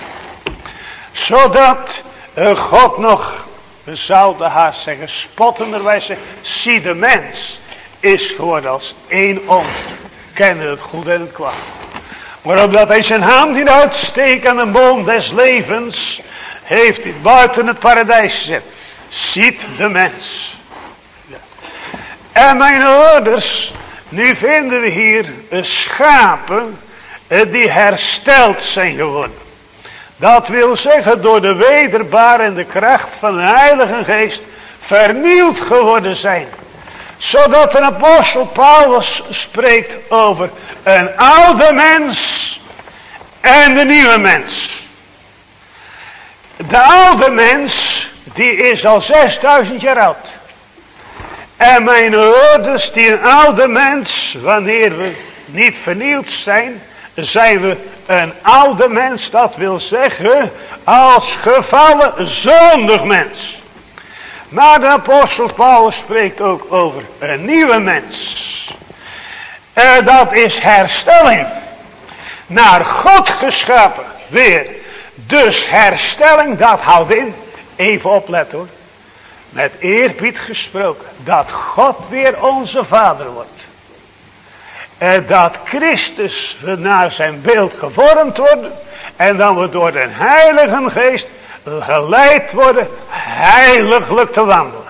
Zodat God nog, we zouden haast zeggen, spottenderwijs zeggen, zie de mens is geworden als één ons, kende het goed en het kwaad. Maar omdat hij zijn hand niet uitsteekt aan een boom des levens, heeft hij buiten het paradijs gezet. Ziet de mens. Ja. En mijn ouders, nu vinden we hier schapen die hersteld zijn geworden. Dat wil zeggen door de wederbaar en de kracht van de Heilige Geest vernieuwd geworden zijn. Zodat de apostel Paulus spreekt over een oude mens en de nieuwe mens. De oude mens, die is al 6000 jaar oud. En mijn ouders, die een oude mens, wanneer we niet vernieuwd zijn, zijn we een oude mens, dat wil zeggen, als gevallen zondig mens. Maar de apostel Paulus spreekt ook over een nieuwe mens. Dat is herstelling. Naar God geschapen. Weer. Dus herstelling, dat houdt in. Even opletten hoor. Met eerbied gesproken. Dat God weer onze Vader wordt. Dat Christus naar zijn beeld gevormd wordt. En dan we door de Heilige Geest geleid worden heiliglijk te wandelen.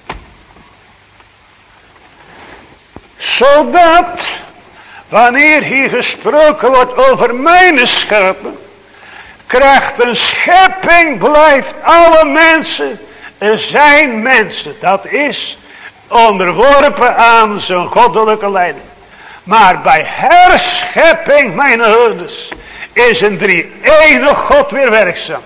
Zodat, wanneer hier gesproken wordt over mijn schapen, krijgt een schepping, blijft alle mensen zijn mensen. Dat is onderworpen aan zijn goddelijke leiding. Maar bij herschepping, mijn ouders, is een drie-enig God weer werkzaam.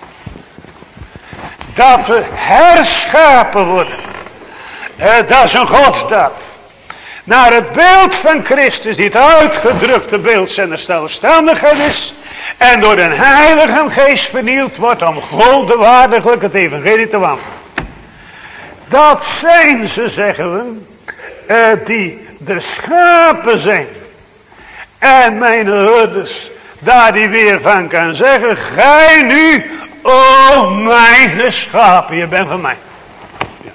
Dat we herschapen worden. Dat is een godsdaad. Naar het beeld van Christus, die het uitgedrukte beeld zijn zelfstandigheid is. En door de Heilige Geest vernieuwd wordt om goldenwaardiglijk het evangelie te wandelen. Dat zijn ze, zeggen we, die de schapen zijn. En mijn ouders, daar die weer van kan zeggen, gij nu, o mijn schapen, je bent van mij. Ja.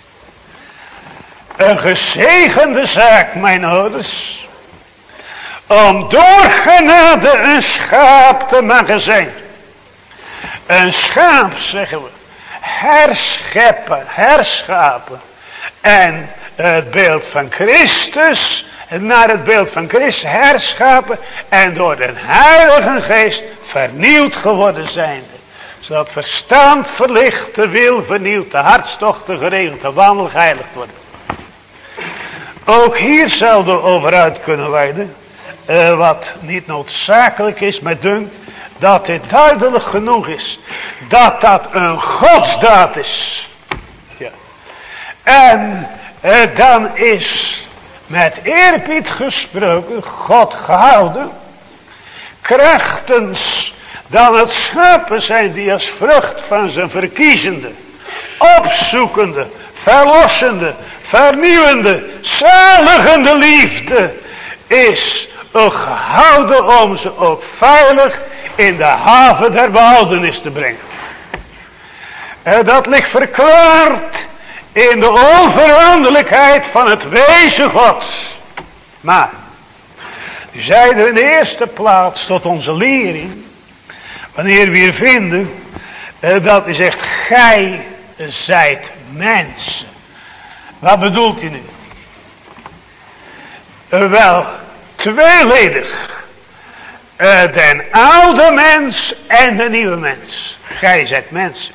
Een gezegende zaak, mijn ouders, om door genade een schaap te mogen zijn. Een schaap, zeggen we, herscheppen, herschapen. En het beeld van Christus, naar het beeld van Christus herschapen en door de Heilige Geest vernieuwd geworden zijnde. Zodat verstand verlicht, de wil vernieuwd, de hartstochten geregeld, de wandel geheiligd worden. Ook hier zouden we over uit kunnen wijden, wat niet noodzakelijk is, maar dunkt, dat dit duidelijk genoeg is, dat dat een godsdaad is. Ja. En dan is met eerbied gesproken God gehouden, krachtens dan het schapen zijn die als vrucht van zijn verkiezende, opzoekende, verlossende, vernieuwende, zaligende liefde is ook gehouden om ze ook veilig in de haven der behoudenis te brengen. En dat ligt verklaard in de onveranderlijkheid van het wezen Gods. Maar, zeiden in de eerste plaats tot onze lering, wanneer we hier vinden, dat hij zegt, gij zijt mensen. Wat bedoelt hij nu? Wel, tweeledig. Den oude mens en de nieuwe mens. Gij zijt mensen.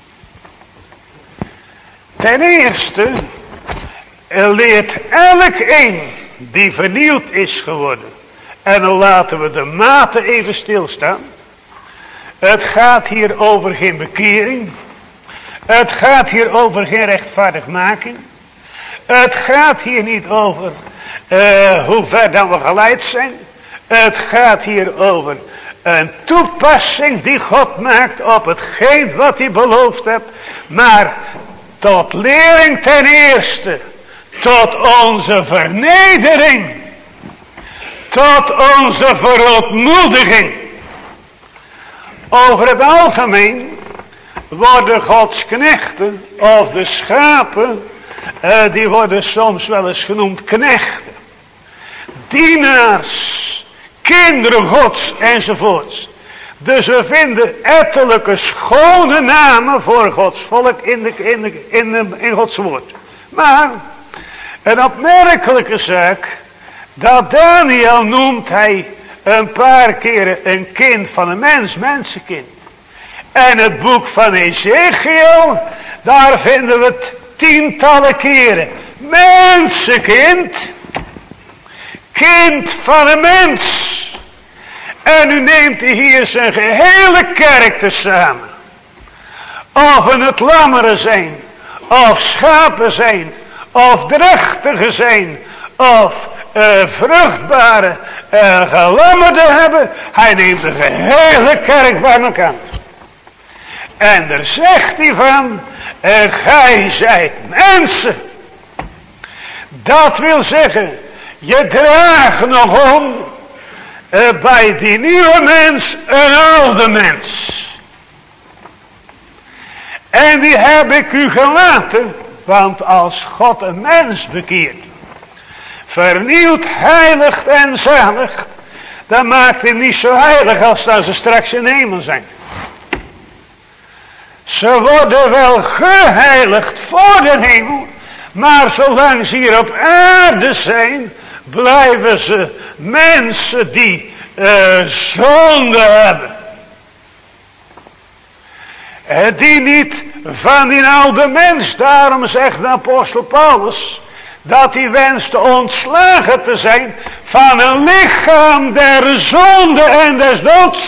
Ten eerste leert elk een die vernieuwd is geworden. En dan laten we de mate even stilstaan. Het gaat hier over geen bekering. Het gaat hier over geen rechtvaardigmaking. Het gaat hier niet over hoe ver dan we geleid zijn. Het gaat hier over een toepassing die God maakt op hetgeen wat hij beloofd hebt. Maar tot lering ten eerste. Tot onze vernedering. Tot onze verootmoediging. Over het algemeen worden Gods knechten of de schapen, die worden soms wel eens genoemd knechten. Dienaars, kinderen Gods enzovoorts. Dus we vinden ettelijke schone namen voor Gods volk in Gods woord. Maar een opmerkelijke zaak, dat Daniel noemt hij een paar keren een kind van een mens, mensenkind. En het boek van Ezekiel, daar vinden we het tientallen keren. Mensenkind, kind van een mens. En nu neemt hij hier zijn gehele kerk tezamen. Of het lammeren zijn, of schapen zijn, of drechtigen zijn, of vruchtbare gelammerden hebben. Hij neemt de gehele kerk bij elkaar. En daar zegt hij van, gij zijt mensen. Dat wil zeggen, je draagt nog om bij die nieuwe mens een oude mens. En die heb ik u gelaten, want als God een mens bekeert, vernieuwd, heiligt en zalig, dan maakt hij niet zo heilig als dat ze straks in de hemel zijn. Ze worden wel geheiligd voor de hemel, maar zolang ze hier op aarde zijn, blijven ze mensen die zonde hebben. Die niet van die oude mens, daarom zegt de apostel Paulus, dat hij wenste ontslagen te zijn van een lichaam der zonde en des doods.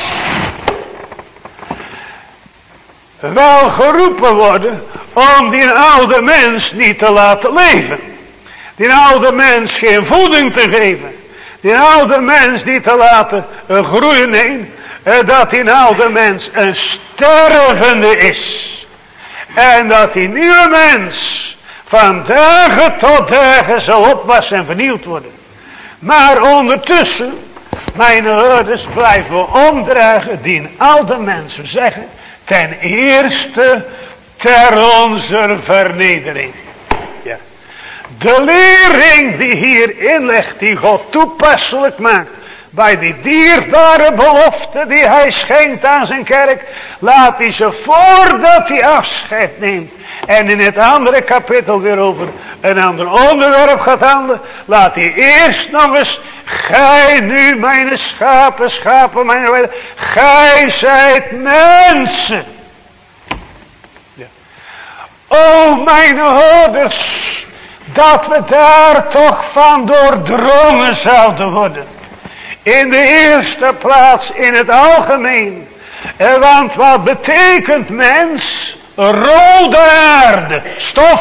Wel geroepen worden om die oude mens niet te laten leven. Die oude mens geen voeding te geven. Die oude mens niet te laten groeien. Nee, dat die oude mens een stervende is. En dat die nieuwe mens van dagen tot dagen zal opwassen en vernieuwd worden. Maar ondertussen, mijn hoorders, blijven we omdragen die oude mensen zeggen, ten eerste ter onze vernedering. Ja. De lering die hierin legt, die God toepasselijk maakt, bij die dierbare belofte die hij schenkt aan zijn kerk, laat hij ze voordat hij afscheid neemt en in het andere kapittel weer over een ander onderwerp gaat handelen, laat hij eerst nog eens, gij nu mijn schapen mijn weiden, gij zijt mensen. Ja. O mijn hoorders, dat we daar toch van doordrongen zouden worden. In de eerste plaats in het algemeen. Want wat betekent mens? Rode aarde, stof.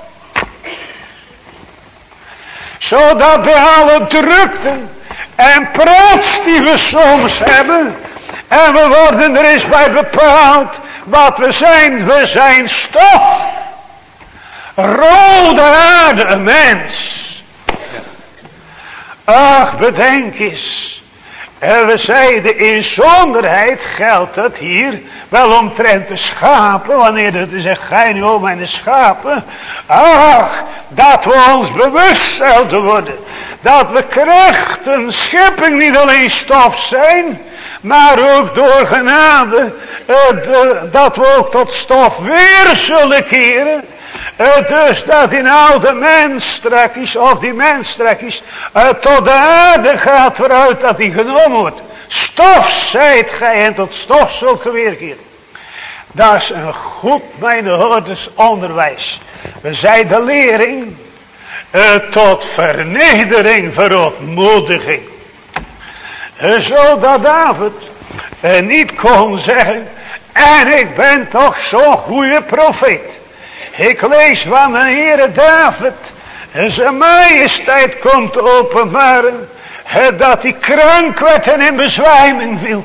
Zodat bij alle drukten en praats die we soms hebben, en we worden er eens bij bepaald wat we zijn stof. Rode aarde, een mens. Ach, bedenk eens. En we zeiden, in zonderheid geldt het hier wel omtrent de schapen. Wanneer het zegt, gij nu o mijn schapen. Ach, dat we ons bewust zouden worden. Dat we krachten, schepping niet alleen stof zijn. Maar ook door genade. Dat we ook tot stof weer zullen keren. Dus dat in oude mens strakjes, of die mens strakjes, tot de aarde gaat vooruit dat die genomen wordt. Stof zijt gij en tot stof zult ge weerkeren. Dat is een goed, mijn hoorders, onderwijs. We zijn de lering tot vernedering, verootmoediging. Zodat David niet kon zeggen, en ik ben toch zo'n goede profeet. Ik lees van de Heere David zijn majesteit komt openbaren, dat hij krank werd en in bezwijming viel.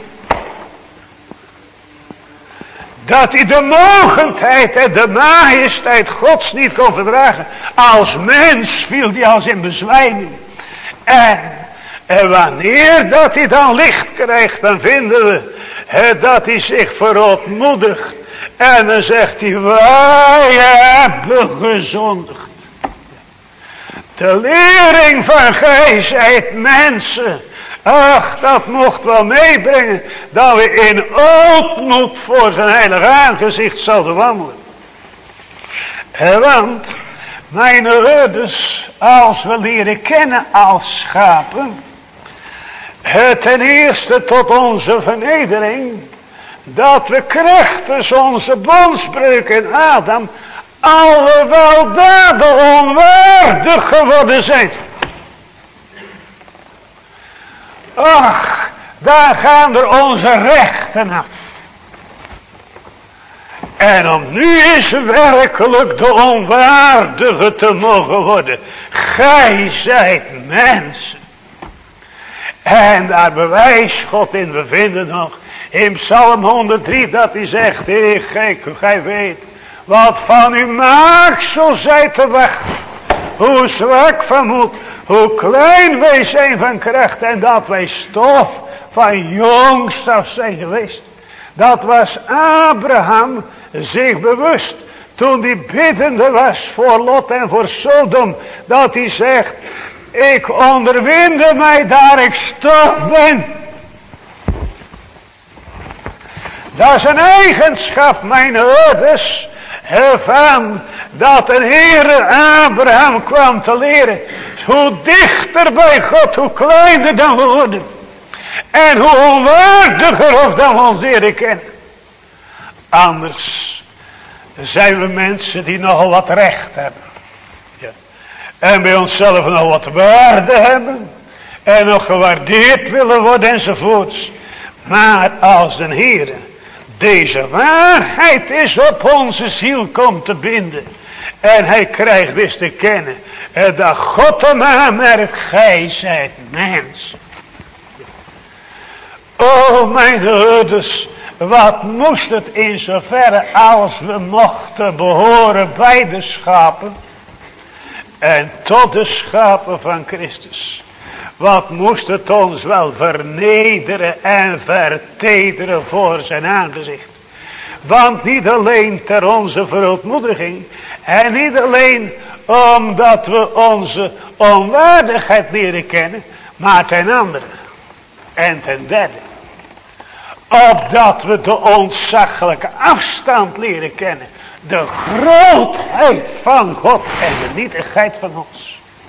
Dat hij de mogendheid en de majesteit Gods niet kon verdragen. Als mens viel hij als in bezwijming. En wanneer dat hij dan licht krijgt, dan vinden we dat hij zich verootmoedigt. En dan zegt hij, wij hebben gezondigd. De lering van gij zijt mensen. Ach, dat mocht wel meebrengen. Dat we in ootmoed voor zijn heilig aangezicht zouden wandelen. Want, mijn herders, als we leren kennen als schapen. Ten eerste tot onze vernedering. Dat we krachtens onze bondsbreuk in Adam alle weldaden onwaardig geworden zijn. Ach, daar gaan er onze rechten af. En om nu is werkelijk de onwaardige te mogen worden. Gij zijt mensen. En daar bewijst God in, we vinden nog in Psalm 103 dat hij zegt, gij weet wat van uw maaksel zijt te wachten. Hoe zwak van moed, hoe klein wij zijn van kracht en dat wij stof van jongs af zijn geweest. Dat was Abraham zich bewust toen hij biddende was voor Lot en voor Sodom. Dat hij zegt, ik onderwinde mij daar ik stof ben. Dat is een eigenschap, mijn ouders, van dat een Heere Abraham kwam te leren. Hoe dichter bij God, hoe kleiner dan we worden. En hoe onwaardiger of dan we ons leren kennen. Anders zijn we mensen die nogal wat recht hebben. Ja. En bij onszelf nog wat waarde hebben. En nog gewaardeerd willen worden enzovoorts. Maar als de Heere deze waarheid is op onze ziel komt te binden. En hij krijgt dus te kennen. Dat God hem aanmerkt. Gij zijt mens. O mijn herders. Wat moest het in zoverre als we mochten behoren bij de schapen. En tot de schapen van Christus. Wat moest het ons wel vernederen en vertederen voor zijn aangezicht. Want niet alleen ter onze verootmoediging. En niet alleen omdat we onze onwaardigheid leren kennen. Maar ten andere. En ten derde. Opdat we de ontzaglijke afstand leren kennen. De grootheid van God en de nietigheid van ons.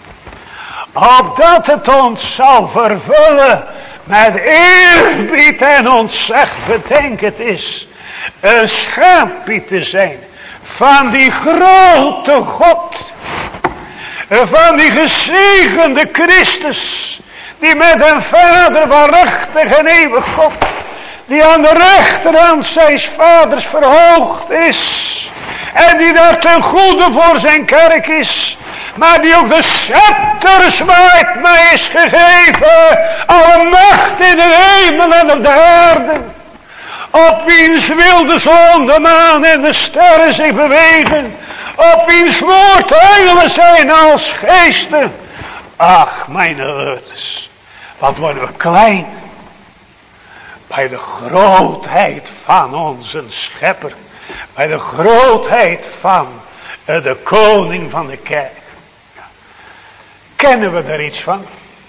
Opdat het ons zal vervullen met eerbied en ontzag. Bedenk het is een schaapje te zijn van die grote God. Van die gezegende Christus. Die met een Vader waarachtig en eeuwig God. Die aan de rechterhand zijns vaders verhoogd is. En die daar ten goede voor zijn kerk is. Maar die ook de scepter zwaait mij is gegeven. Alle macht in de hemel en op de aarde. Op wiens wil de zon, de maan en de sterren zich bewegen. Op wiens woord engelen zijn als geesten. Ach, mijn herders, wat worden we klein bij de grootheid van onze schepper, bij de grootheid van de koning van de kerk. Kennen we er iets van?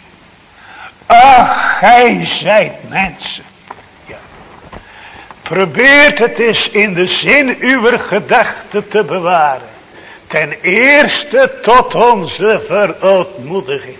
Ach, gij zijt mensen. Ja. Probeert het eens in de zin uw gedachten te bewaren. Ten eerste tot onze verootmoediging.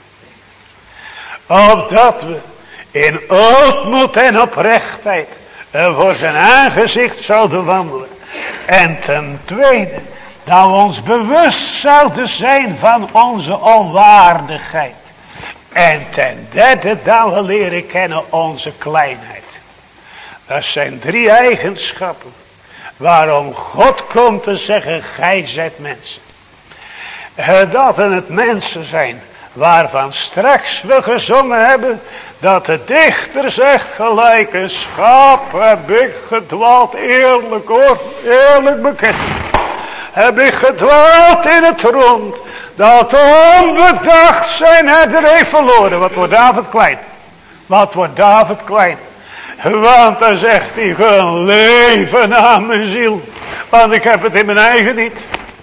Opdat we in ootmoed en oprechtheid voor zijn aangezicht zouden wandelen. En ten tweede, dat we ons bewust zouden zijn van onze onwaardigheid. En ten derde, dat we leren kennen onze kleinheid. Dat zijn 3 eigenschappen waarom God komt te zeggen, gij zijt mensen. Dat het mensen zijn waarvan straks we gezongen hebben, dat de dichter zegt, gelijk een schaap heb ik gedwaald, eerlijk hoor, eerlijk bekend. Heb ik gedwaald in het rond, dat onbedacht zijn herder heeft verloren. Wat wordt David klein? Wat wordt David klein? Want dan zegt hij, gewoon leven aan mijn ziel, want ik heb het in mijn eigen niet.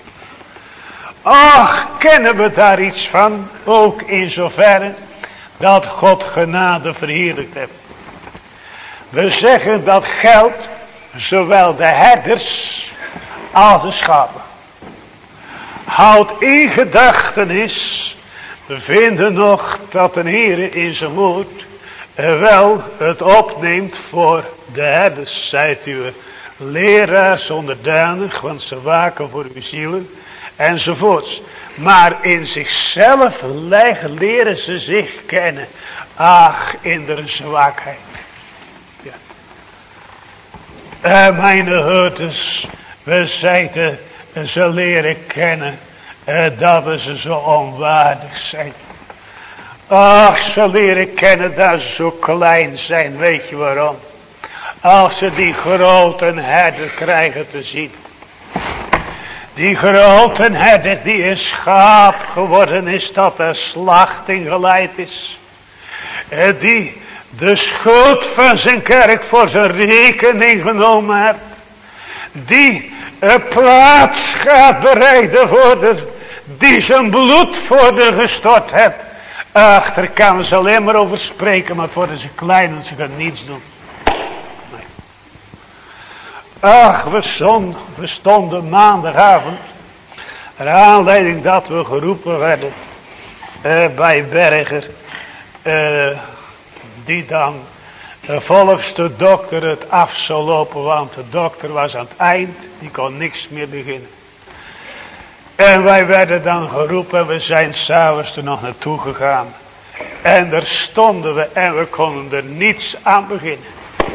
Ach, kennen we daar iets van, ook in zoverre dat God genade verheerlijkt heeft. We zeggen dat geldt zowel de herders als de schapen. Houd in gedachtenis, we vinden nog dat de Heere in zijn woord wel het opneemt voor de herders. Zijt uw leraars onderdanig, want ze waken voor uw zielen, enzovoorts. Maar in zichzelf leren ze zich kennen. Ach, in de zwakheid. Ja. Mijn herders, we zeiden, ze leren kennen dat ze zo onwaardig zijn. Ach, ze leren kennen dat ze zo klein zijn. Weet je waarom? Als ze die grote herder krijgen te zien. Die grote herder die een schaap geworden is, dat de slachting geleid is. Die de schuld van zijn kerk voor zijn rekening genomen heeft. Die een plaats gaat bereiden voor die zijn bloed voor de gestort heeft. Ach, daar kan ze alleen maar over spreken, maar voor ze klein en ze gaan niets doen. Nee. Ach, we stonden maandagavond, naar aanleiding dat we geroepen werden bij Berger, die dan volgens de dokter het af zou lopen, want de dokter was aan het eind, die kon niks meer beginnen. En wij werden dan geroepen en we zijn s'avonds er nog naartoe gegaan. En daar stonden we en we konden er niets aan beginnen.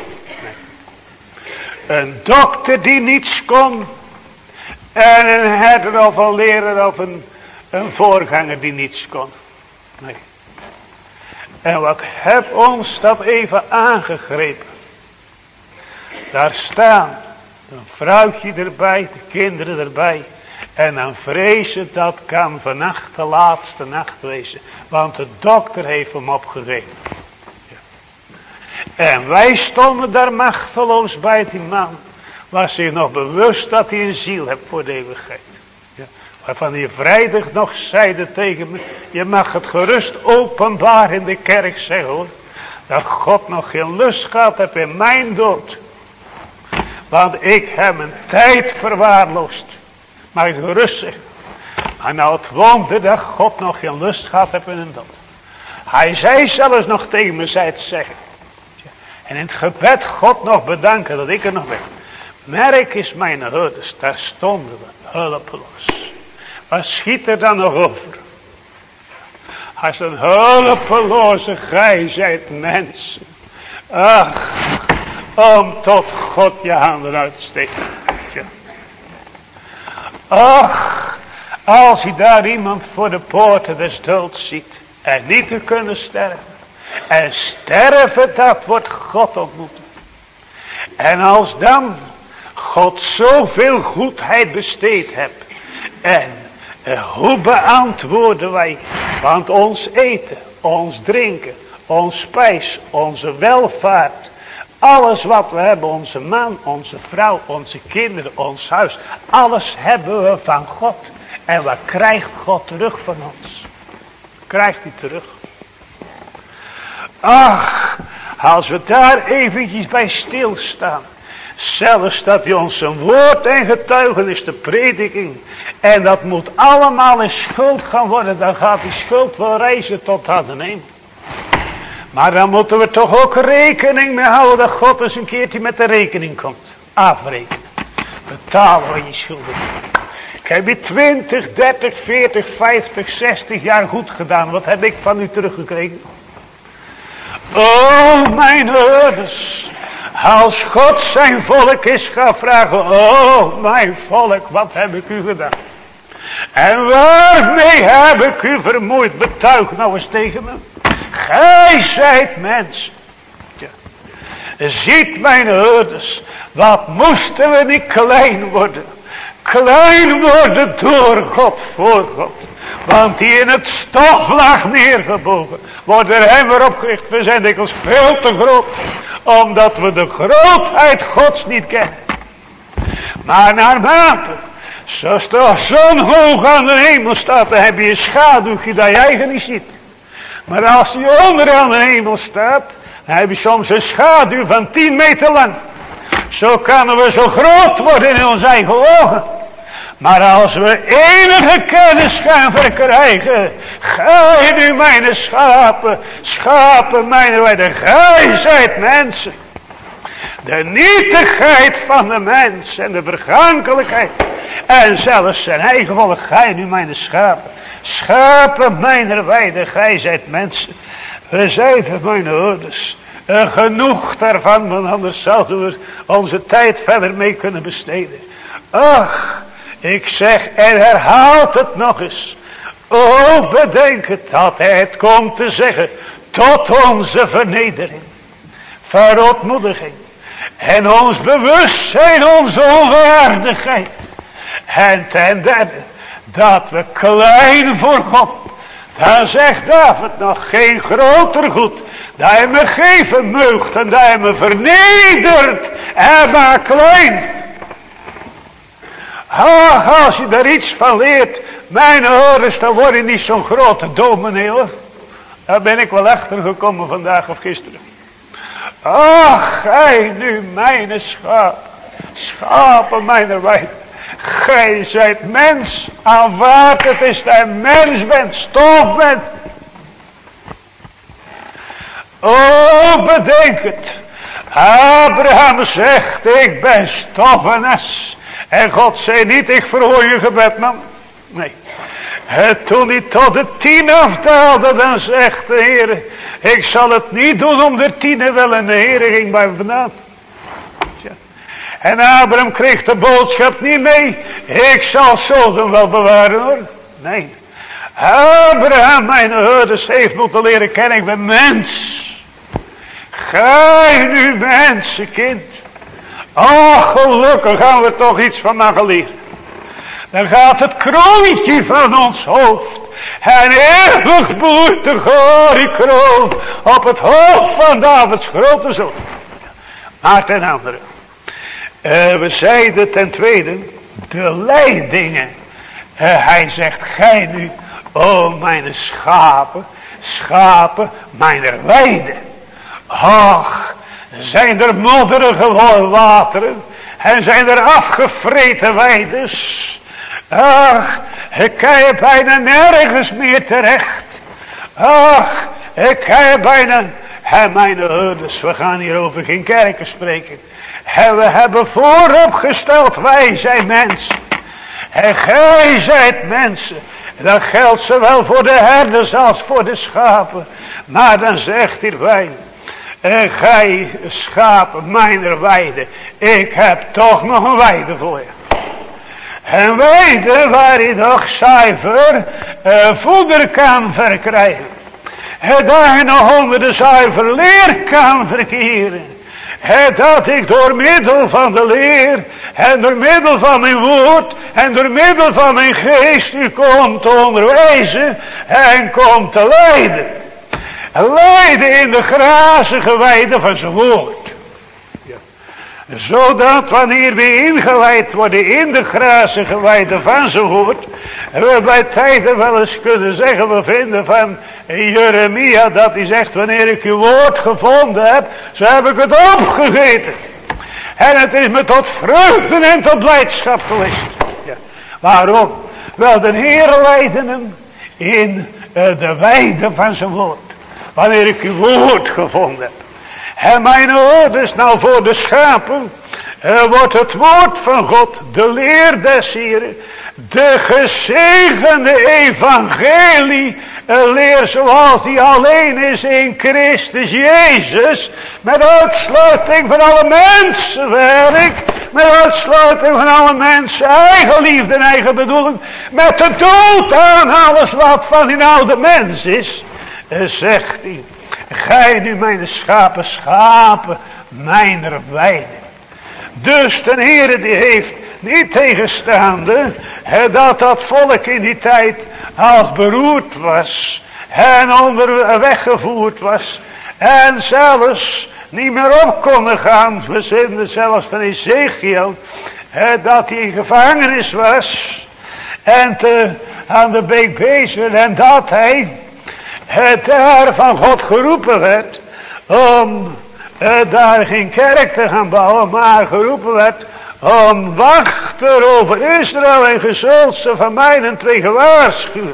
Nee. Een dokter die niets kon. En een herder of een leraar of een voorganger die niets kon. Nee. En wat heb ons dat even aangegrepen. Daar staan een vrouwtje erbij, de kinderen erbij. En dan vrezen dat kan vannacht de laatste nacht wezen. Want de dokter heeft hem opgegeven. Ja. En wij stonden daar machteloos bij die man. Was zich nog bewust dat hij een ziel heeft voor de eeuwigheid. Ja. Waarvan hij vrijdag nog zeide tegen me. Je mag het gerust openbaar in de kerk zeggen hoor. Dat God nog geen lust gehad heeft in mijn dood. Want ik heb mijn tijd verwaarloosd. Mag ik gerust zeggen. Maar nou het wonder dat God nog geen lust gehad heeft in een dood. Hij zei zelfs nog tegen me, zei het zeggen. En in het gebed God nog bedanken dat ik er nog ben. Merk is mijn herders, daar stonden we hulpeloos. Wat schiet er dan nog over? Als een hulpeloze gij zijt mensen. Ach, om tot God je handen uit te steken. Ach, als je daar iemand voor de poorten des doods ziet. En niet te kunnen sterven. En sterven, dat wordt God ontmoeten. En als dan God zoveel goedheid besteed hebt. En Hoe beantwoorden wij? Want ons eten, ons drinken, ons spijs, onze welvaart, alles wat we hebben, onze man, onze vrouw, onze kinderen, ons huis, alles hebben we van God. En wat krijgt God terug van ons? Krijgt hij terug? Ach, als we daar eventjes bij stilstaan. Zelfs dat hij ons een woord en getuigenis, de prediking. En dat moet allemaal in schuld gaan worden. Dan gaat die schuld wel reizen tot aan de hemel. Maar dan moeten we toch ook rekening mee houden dat God eens een keertje met de rekening komt. Afrekenen. Betalen we je schulden. Ik heb je 20, 30, 40, 50, 60 jaar goed gedaan. Wat heb ik van u teruggekregen? Oh, mijn herders. Als God zijn volk is gaat vragen. Oh, mijn volk, wat heb ik u gedaan? En waarmee heb ik u vermoeid? Betuig nou eens tegen me. Gij zijt mens. Ja. Ziet mijn herders. Wat moesten we niet klein worden. Klein worden door God, voor God. Want die in het stof lag neergebogen. Wordt er hem weer opgericht. We zijn dikwijls veel te groot. Omdat we de grootheid Gods niet kennen. Maar naarmate. Zoals de zon hoog aan de hemel staat. Dan heb je een schaduwtje dat je eigen niet ziet. Maar als die onder aan de hemel staat. Dan heb je soms een schaduw van 10 meter lang. Zo kunnen we zo groot worden in onze eigen ogen. Maar als we enige kennis gaan verkrijgen. Gij nu mijn schapen. Schapen mijn weiden. Gij zijt mensen. De nietigheid van de mens. En de vergankelijkheid. En zelfs zijn eigen volk. Gij nu mijn schapen. Schapen mijn weiden. Gij zijt mensen. We zijn mijn herders. Genoeg daarvan. Want anders zouden we onze tijd verder mee kunnen besteden. Ach. Ik zeg en herhaalt het nog eens. O, bedenk het dat hij het komt te zeggen. Tot onze vernedering. Verootmoediging. En ons bewustzijn, onze onwaardigheid. En ten derde. Dat we klein voor God. Dan zegt David nog geen groter goed. Dat hij me geven meugt. En dat hij me vernedert. En maar klein. Ach, als je daar iets van leert, mijn horens, dan word je niet zo'n grote dominee hoor. Daar ben ik wel achter gekomen vandaag of gisteren. Ach, gij nu mijn schapen mijn weiden. Gij zijt mens, aanvaard het is dat je mens bent, stof bent. O, bedenk het. Abraham zegt, ik ben stof en as. En God zei niet, ik verhoor je gebed, man. Nee. Toen hij tot de 10 afdaalde, dan zegt de Heer, ik zal het niet doen om de 10 wel. En de Heer ging bij hem vandaan. Ja. En Abraham kreeg de boodschap niet mee. Ik zal Sodom wel bewaren hoor. Nee. Abraham, mijn herders, heeft moeten leren kennen, ik ben mens. Gij nu mensenkind. Oh, gelukkig gaan we toch iets van mogen leren. Dan gaat het kroontje van ons hoofd. En eeuwig bloeit de gloriekroon op het hoofd van Davids grote zoon. Maar ten andere. We zeiden ten tweede. De leidingen. Hij zegt, gij nu, o mijn schapen. Schapen mijner weide. Och. Zijn er modderige wateren. En zijn er afgevreten weides. Ach, ik kan bijna nergens meer terecht. Ach, ik kan bijna. En mijn herders, we gaan hier over geen kerken spreken. En we hebben vooropgesteld, wij zijn mensen. En gij zijt mensen. Dat geldt zowel voor de herders als voor de schapen. Maar dan zegt hij wij. En gij schapen mijner weide. Ik heb toch nog een weide voor je. Een weide waar je nog zuiver voeder kan verkrijgen. En daar je nog onder de zuiver leer kan verkeren. Dat ik door middel van de leer en door middel van mijn woord en door middel van mijn geest u komt te onderwijzen en komt te leiden. Leiden in de grazige weide van zijn woord. Ja. Zodat wanneer we ingeleid worden in de grazige weide van zijn woord, we bij tijden wel eens kunnen zeggen, we vinden van Jeremia dat hij zegt, wanneer ik uw woord gevonden heb, zo heb ik het opgegeten. En het is me tot vreugde en tot blijdschap geweest. Ja. Waarom? Wel, de Heer leidde hem in de weide van zijn woord. Wanneer ik uw woord gevonden heb. En mijn ouders, nou voor de schapen, wordt het woord van God, de leer des Heren, de gezegende evangelie, een leer zoals die alleen is in Christus Jezus, met uitsluiting van alle mensenwerk, met uitsluiting van alle mensen eigen liefde en eigen bedoeling, met de dood aan alles wat van die oude mens is, zegt hij, gij nu mijn schapen, schapen mijner weide. Dus de Heere die heeft niet tegenstaande dat volk in die tijd als beroerd was en onderweggevoerd was en zelfs niet meer op konden gaan. We vinden zelfs van Ezekiel dat hij in gevangenis was en aan de beek Bezel en dat hij daar van God geroepen werd om daar geen kerk te gaan bouwen, maar geroepen werd om wachter over Israël en gezult ze van mij en twee gewaarschuwen.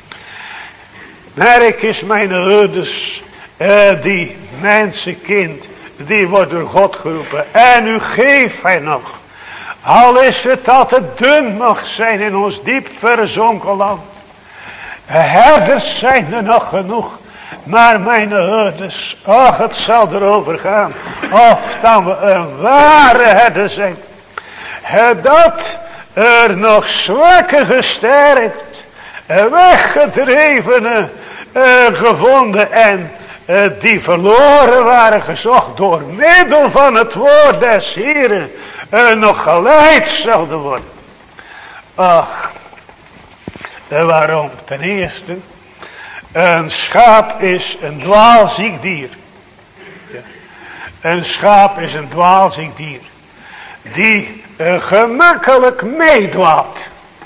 Merk is mijn herders, die mensenkind, die wordt door God geroepen. En u geeft hij nog, al is het dat het dun mag zijn in ons diep verzonken land. Herders zijn er nog genoeg. Maar mijn herders, ach, het zal erover gaan. Of dan we een ware herder zijn. Dat er nog zwakke gesterkt, weggedrevenen gevonden en die verloren waren gezocht door middel van het woord des Heren nog geleid zouden worden. Ach, waarom? Ten eerste, een schaap is een dwaalziek dier. Ja. Een schaap is een dwaalziek dier. Die gemakkelijk meedwaalt.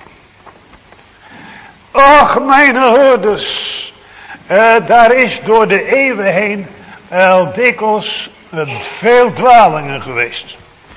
Och, mijn herders. Daar is door de eeuwen heen al dikwijls veel dwalingen geweest.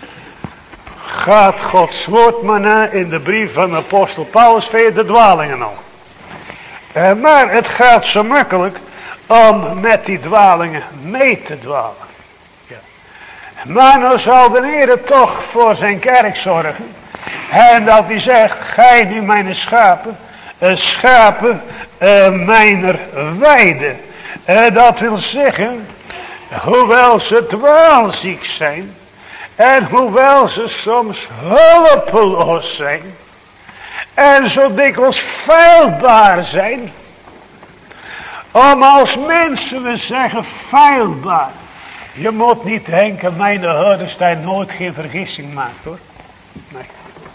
Gaat Gods woord maar na in de brief van de apostel Paulus via de dwalingen al. Maar het gaat zo makkelijk om met die dwalingen mee te dwalen. Ja. Maar nou zal de Heer toch voor zijn kerk zorgen. En dat hij zegt, gij nu mijn schapen, schapen mijner weide. Dat wil zeggen, hoewel ze dwaalziek zijn. En hoewel ze soms hulpeloos zijn. En zo dikwijls feilbaar zijn. Om als mensen we zeggen feilbaar. Je moet niet denken, mijn herders daar nooit geen vergissing maakt hoor. Nee.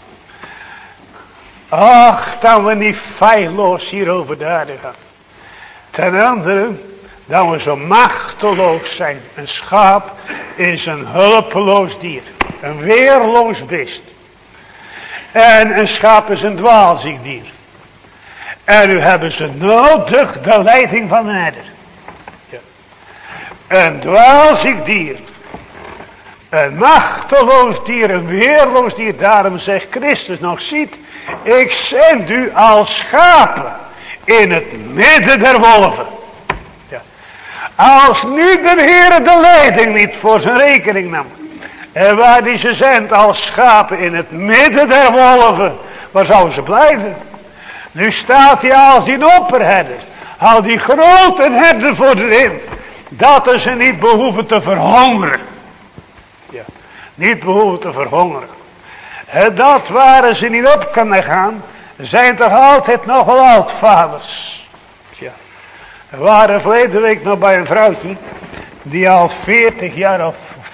Ach, dat we niet feilloos hier over de aarde gaan. Ten andere, dat we zo machteloos zijn. Een schaap is een hulpeloos dier. Een weerloos beest. En een schaap is een dwaalziek dier. En nu hebben ze nodig de leiding van de herder. Ja. Een dwaalziek dier. Een machteloos dier, een weerloos dier. Daarom zegt Christus nog, ziet, ik zend u als schapen in het midden der wolven. Ja. Als nu de Heer de leiding niet voor zijn rekening nam. En waar die ze zendt als schapen in het midden der wolven. Waar zouden ze blijven? Nu staat hij als die opperherder. Al die grote herder voor de Heer. Dat ze niet behoeven te verhongeren. Ja, niet behoeven te verhongeren. Dat waren ze niet op kunnen gaan. Zijn toch altijd nog wel oudvaders. Ja. We waren verleden week nog bij een vrouwtje. Die al 40 jaar of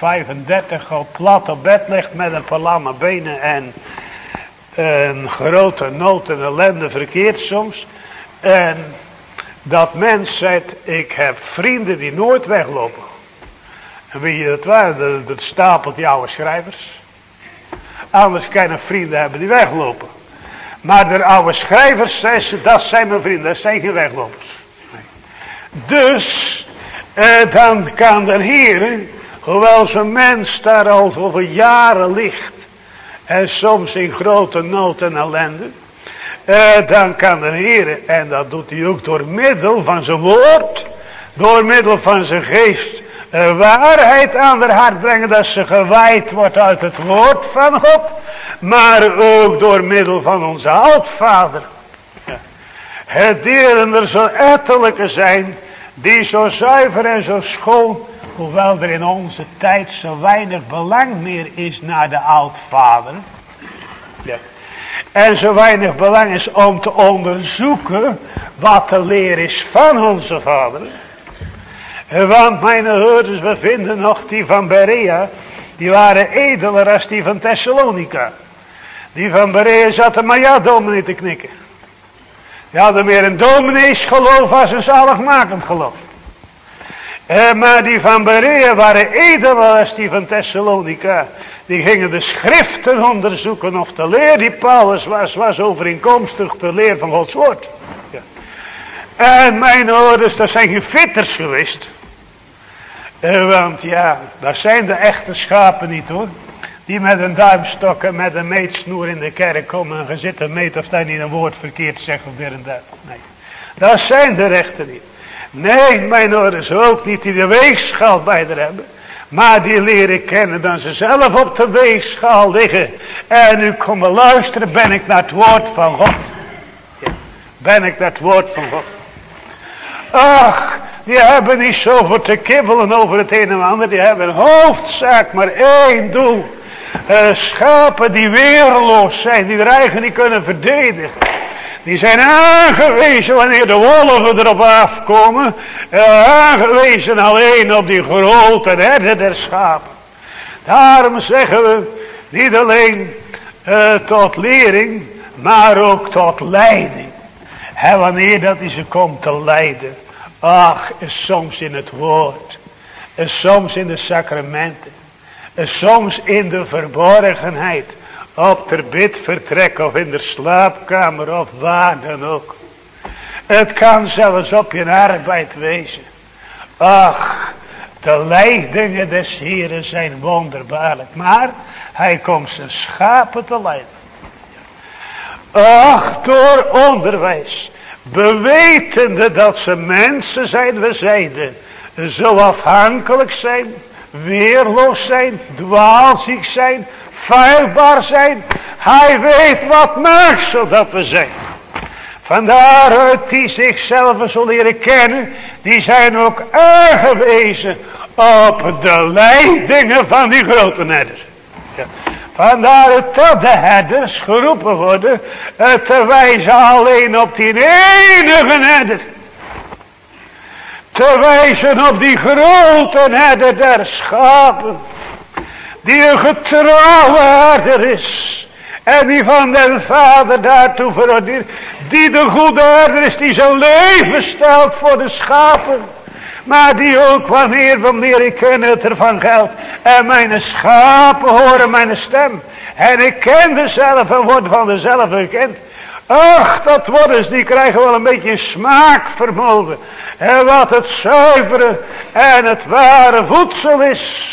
35 al plat op bed ligt met een paar lamme benen en een grote nood en ellende verkeerd soms. En dat mens zegt, ik heb vrienden die nooit weglopen. En weet je dat waren? Dat stapelt die oude schrijvers. Anders kan je vrienden hebben die weglopen. Maar de oude schrijvers zeggen ze, dat zijn mijn vrienden, dat zijn geen weglopers. Nee. Dus, dan kan de Heer, hoewel zo'n mens daar al over jaren ligt, en soms in grote nood en ellende, dan kan de Heer, en dat doet hij ook door middel van zijn woord, door middel van zijn geest, waarheid aan haar hart brengen, dat ze gewijd wordt uit het woord van God, maar ook door middel van onze oudvader. Ja. Het deren er zo ettelijke zijn, die zo zuiver en zo schoon, hoewel er in onze tijd zo weinig belang meer is naar de oudvader. Ja. En zo weinig belang is om te onderzoeken wat de leer is van onze vader. Want mijn hoorders, we vinden nog die van Berea, die waren edeler als die van Thessalonica. Die van Berea zaten maar ja dominee te knikken. Die hadden meer een domineesgeloof als een zaligmakend geloof. Maar die van Berea waren edeler als die van Thessalonica. Die gingen de schriften onderzoeken of de leer die Paulus was overeenkomstig de leer van Gods woord. Ja. En mijn ouders, dat zijn geen fitters geweest. Want ja, dat zijn de echte schapen niet hoor. Die met een duimstok en met een meetsnoer in de kerk komen en gaan zitten meten of dat niet een woord verkeerd zegt of weer een duim. Nee, dat zijn de rechten niet. Nee, mijn ouders ook niet die de weegschaal bij er hebben. Maar die leren kennen dan ze zelf op de weegschaal liggen. En nu komen luisteren, ben ik naar het woord van God. Ja, ben ik naar het woord van God. Ach, die hebben niet zoveel te kibbelen over het een en ander. Die hebben een hoofdzaak, maar één doel. Schapen die weerloos zijn, die er eigenlijk niet kunnen verdedigen. Die zijn aangewezen wanneer de wolven erop afkomen. Aangewezen alleen op die grote herder der schapen. Daarom zeggen we niet alleen tot lering, maar ook tot leiding. En wanneer dat ze komt te leiden. Ach, soms in het woord. Soms in de sacramenten. Soms in de verborgenheid. Op ter bidvertrek of in de slaapkamer of waar dan ook. Het kan zelfs op je arbeid wezen. Ach, de leidingen des Heren zijn wonderbaarlijk. Maar hij komt zijn schapen te leiden. Ach, door onderwijs. Bewetende dat ze mensen zijn, we zeiden. Zo afhankelijk zijn. Weerloos zijn. Dwaalziek zijn. Feilbaar zijn. Hij weet wat maakt zodat we zijn. Vandaaruit die zichzelf zullen leren kennen. Die zijn ook aangewezen op de leidingen van die grote herder. Ja. Vandaar dat de herders geroepen worden. Te wijzen alleen op die enige herder. Te wijzen op die grote herder der schapen. Die een getrouwe herder is. En die van den Vader daartoe verordeeld. Die de goede herder is. Die zijn leven stelt voor de schapen. Maar die ook wanneer we leren kennen het ervan geldt. En mijn schapen horen mijn stem. En ik ken dezelf en word van dezelfde gekend. Ach, dat worden ze, die krijgen wel een beetje smaakvermogen. En wat het zuivere en het ware voedsel is.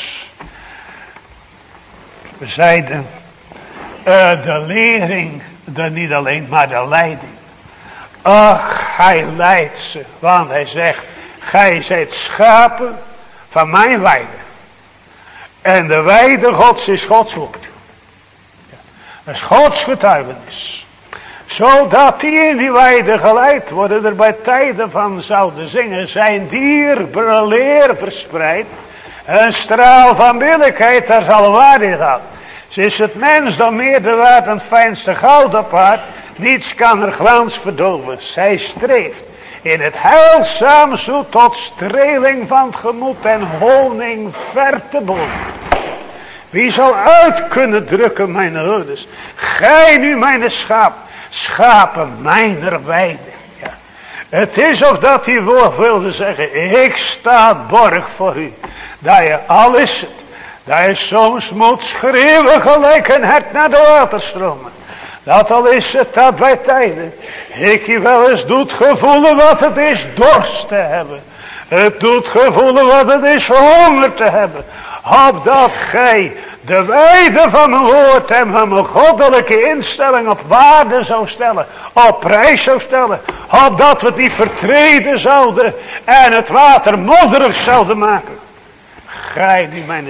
We zeiden, de lering, niet alleen, maar de leiding. Ach, hij leidt ze, want hij zegt, gij zijt schapen van mijn weide. En de weide Gods is Gods woord. Dat is Gods getuigenis. Zodat die in die weide geleid worden, er bij tijden van zouden zingen, zijn dierbare leer verspreid. Een straal van billijkheid, daar zal waarde in gaan. Ze is het mens dan meer de waard dan het fijnste goud apart. Niets kan er glans verdoven. Zij streeft in het heilzaam zoet tot streling van het gemoed en honing ver te boven. Wie zal uit kunnen drukken mijn herders? Gij nu mijn schapen mijner weide. Ja. Het is of dat die woord wilde zeggen, ik sta borg voor u. Dat je al is het. Dat je soms moet schreeuwen gelijk een hert naar de waterstromen. Dat al is het dat bij tijden. Ik je wel eens doet gevoelen wat het is dorst te hebben. Het doet gevoelen wat het is honger te hebben. Opdat gij de weide van mijn woord en van mijn goddelijke instelling op waarde zou stellen. Op prijs zou stellen. Opdat we die vertreden zouden en het water modderig zouden maken. Gij nu mijn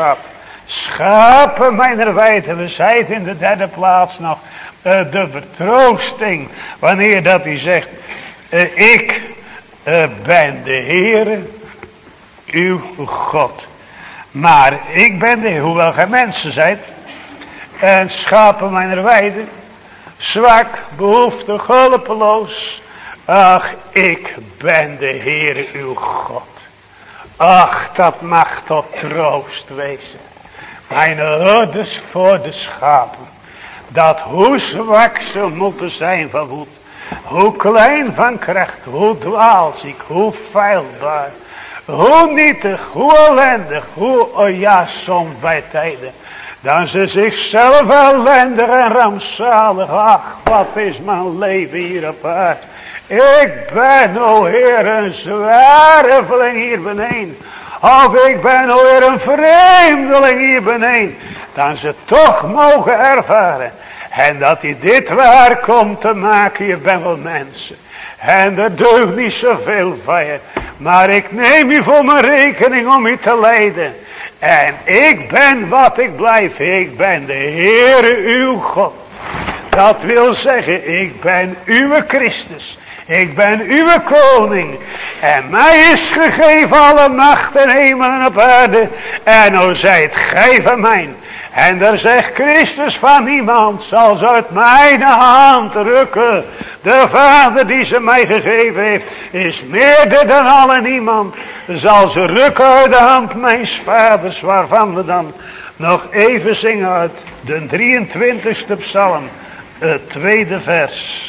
schapen mijner weide. We zeiden in de derde plaats nog de vertroosting. Wanneer dat hij zegt, ik ben de Heere, uw God. Maar ik ben de, hoewel gij mensen zijt, en schapen mijner weide, zwak, behoeftig, hulpeloos. Ach, ik ben de Heere, uw God. Ach, dat mag tot troost wezen. Mijn herders voor de schapen. Dat hoe zwak ze moeten zijn van moed. Hoe klein van kracht. Hoe dwaalziek. Hoe feilbaar. Hoe nietig. Hoe ellendig. Hoe ja soms bij tijden. Dan ze zichzelf ellendig en rampzalig. Ach, wat is mijn leven hier op aarde. Ik ben, o Heer, een zwerveling hier beneden. Of ik ben, o Heer, een vreemdeling hier beneden. Dan ze toch mogen ervaren. En dat hij dit waar komt te maken. Je bent wel mensen. En er deugt niet zoveel van je. Maar ik neem u voor mijn rekening om u te leiden. En ik ben wat ik blijf. Ik ben de Heere uw God. Dat wil zeggen, ik ben uw Christus. Ik ben uw koning. En mij is gegeven alle macht en hemel en op aarde. En o zijt gij van mij. En daar zegt Christus van niemand zal ze uit mijn hand rukken. De Vader die ze mij gegeven heeft is meerder dan alle niemand. Zal ze rukken uit de hand mijns vaders, waarvan we dan nog even zingen uit de 23e psalm. Het tweede vers.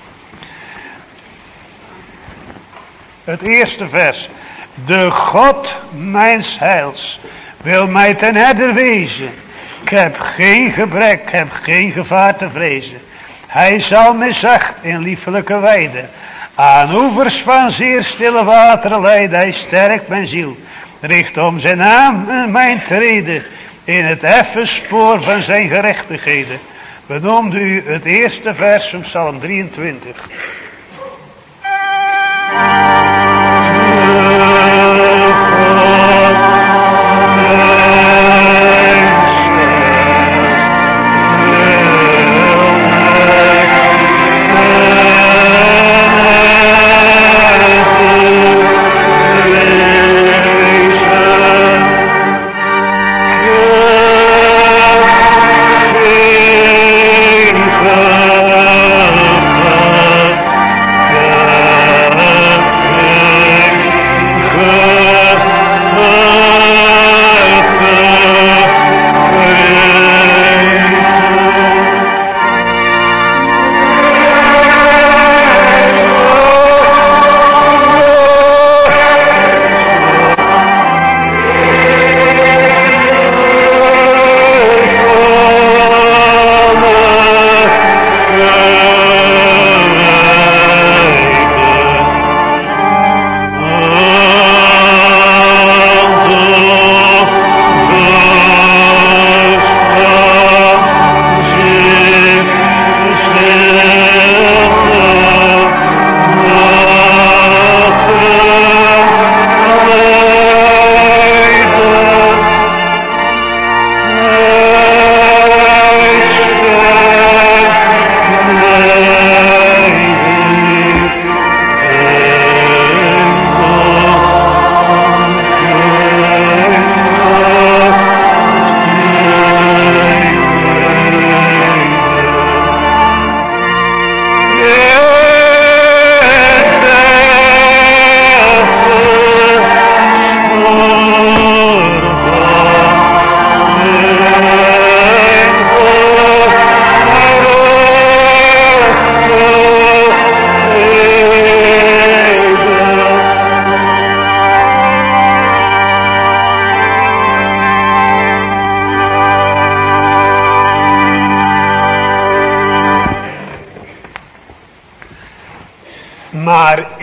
Het eerste vers. De God mijns heils wil mij ten herder wezen. Ik heb geen gebrek, ik heb geen gevaar te vrezen. Hij zal mij zacht in liefelijke weide. Aan oevers van zeer stille wateren leiden. Hij sterkt mijn ziel. Richt om zijn naam en mijn treden. In het effen spoor van zijn gerechtigheden. Benoemde u het eerste vers van Psalm 23.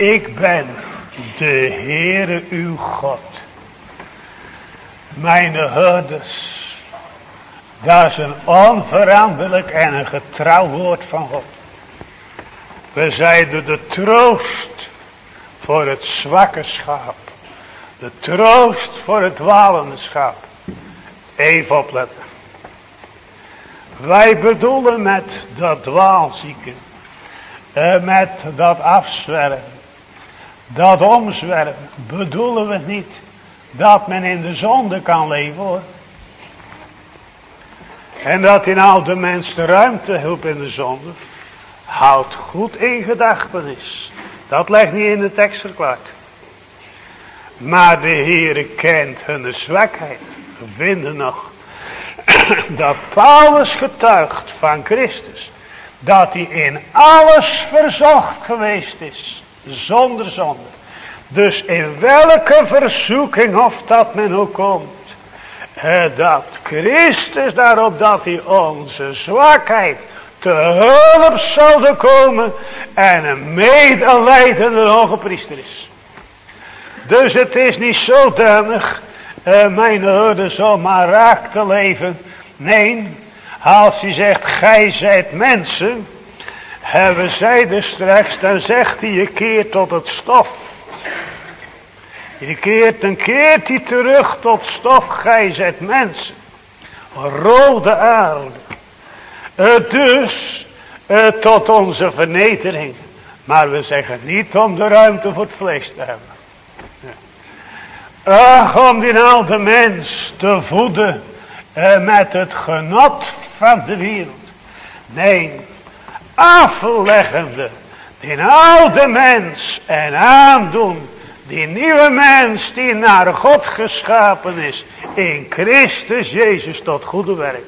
ik ben de Heere uw God. Mijn herders. Dat is een onveranderlijk en een getrouw woord van God. We zeiden de troost voor het zwakke schaap. De troost voor het dwalende schaap. Even opletten. Wij bedoelen met dat dwaalzieken. Met dat afzwerven. Dat omzwerven. Bedoelen we niet dat men in de zonde kan leven hoor. En dat in oude mens de ruimte hulp in de zonde. Houdt goed in gedachtenis. Dat ligt niet in de tekst verklaard. Maar de Heere kent hun zwakheid. We vinden nog dat Paulus getuigt van Christus. Dat hij in alles verzocht geweest is. Zonder zonde. Dus in welke verzoeking of dat men ook komt. Dat Christus daarop dat hij onze zwakheid te hulp zou komen. En een medelijdende hoge priester is. Dus het is niet zodanig. Mijn herders om maar raak te leven. Nee. Als hij zegt gij zijt mensen. We zeiden straks. Dan zegt hij je keert tot het stof. Dan keert hij terug tot stof. Gij zijt mensen. Rode aarde. Dus tot onze vernedering. Maar we zeggen niet om de ruimte voor het vlees te hebben. Ach, om die oude mens te voeden. Met het genot van de wereld. Nee. Afleggende. Die oude mens. En aandoen. Die nieuwe mens die naar God geschapen is. In Christus Jezus tot goede werk.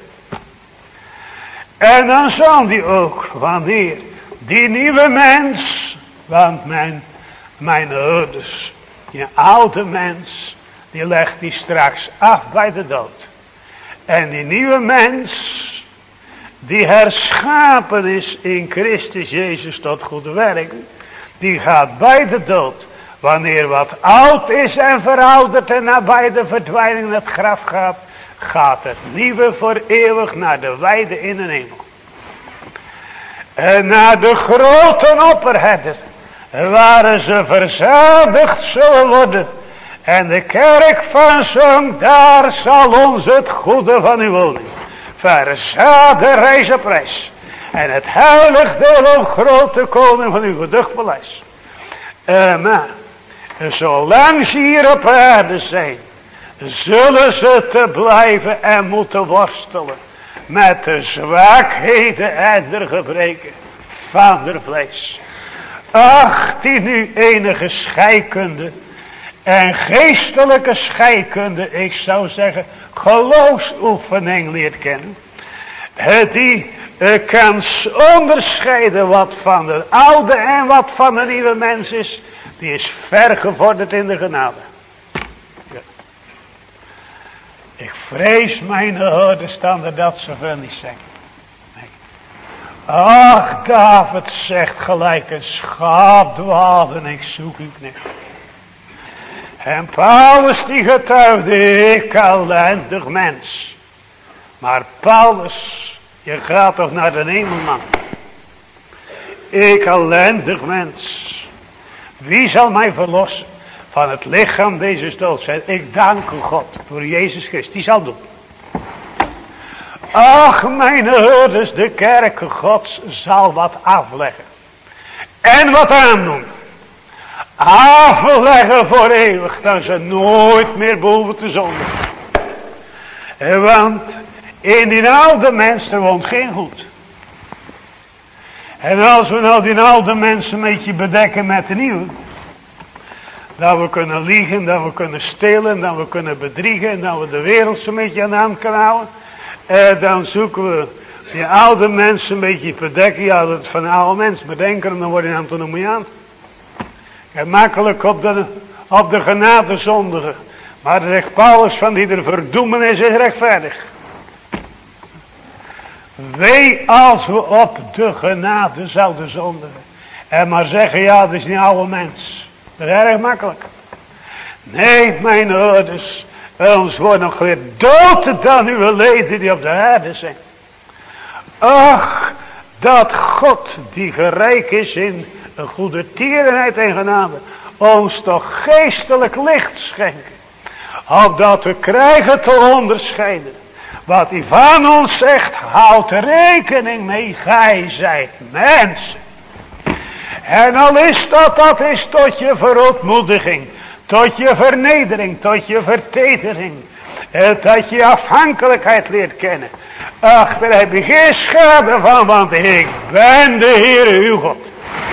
En dan zal die ook, wanneer die nieuwe mens, want mijn herders, die oude mens, die legt die straks af bij de dood. En die nieuwe mens, die herschapen is in Christus Jezus tot goede werk, die gaat bij de dood. Wanneer wat oud is en verouderd en nabij de verdwijning in het graf gaat, gaat het nieuwe voor eeuwig naar de weide in de hemel. En naar de grote opperherder, waar ze verzadigd zullen worden. En de kerk van zong, daar zal ons het goede van uw woning. Verzadigd reis op reis. En het heiligdeel, o grote koning van uw geducht paleis. Maar, zolang ze hier op aarde zijn, zullen ze te blijven en moeten worstelen met de zwakheden en de gebreken van het vlees. Ach, die nu enige scheikunde en geestelijke scheikunde, ik zou zeggen geloofsoefening leert kennen. Die kan onderscheiden wat van de oude en wat van de nieuwe mens is. Die is ver gevorderd in de genade. Ja. Ik vrees mijn herders dat ze veel niet zeggen. Nee. Ach, David zegt gelijk een schaap dwaalde en ik zoek uw knecht. En Paulus die getuigde, ik ellendig mens. Maar Paulus, je gaat toch naar de hemel, man. Ik ellendig mens. Wie zal mij verlossen van het lichaam deze dood? Ik dank u God voor Jezus Christus. Die zal doen. Ach, mijn herders, de kerk Gods zal wat afleggen. En wat aandoen. Afleggen voor eeuwig. Dan ze nooit meer boven te zondigen. Want in die oude mensen woont geen goed. En als we nou die oude mensen een beetje bedekken met de nieuwe. Dat we kunnen liegen, dat we kunnen stelen, dat we kunnen bedriegen. Dat we de wereld zo'n beetje aan de hand kunnen houden. Dan zoeken we die oude mensen een beetje bedekken. Ja, dat is van een oude mens bedenken en dan word je antinomiant. En makkelijk op de genade zondigen. Maar dan zegt Paulus van die er verdoemen is rechtvaardig. Wee als we op de genade zouden zondigen. En maar zeggen, ja, dat is niet oude mens. Dat is erg makkelijk. Nee, mijn ouders, ons wordt nog weer dood dan uw leden die op de aarde zijn. Ach, dat God, die rijk is in een goede tierenheid en genade, ons toch geestelijk licht schenken. Opdat we krijgen te onderscheiden. Wat hij van ons zegt, houd rekening mee, gij zijt mensen. En al is dat is tot je verootmoediging, tot je vernedering, tot je vertedering. Dat je afhankelijkheid leert kennen. Ach, daar heb je geen schade van, want ik ben de Heere uw God.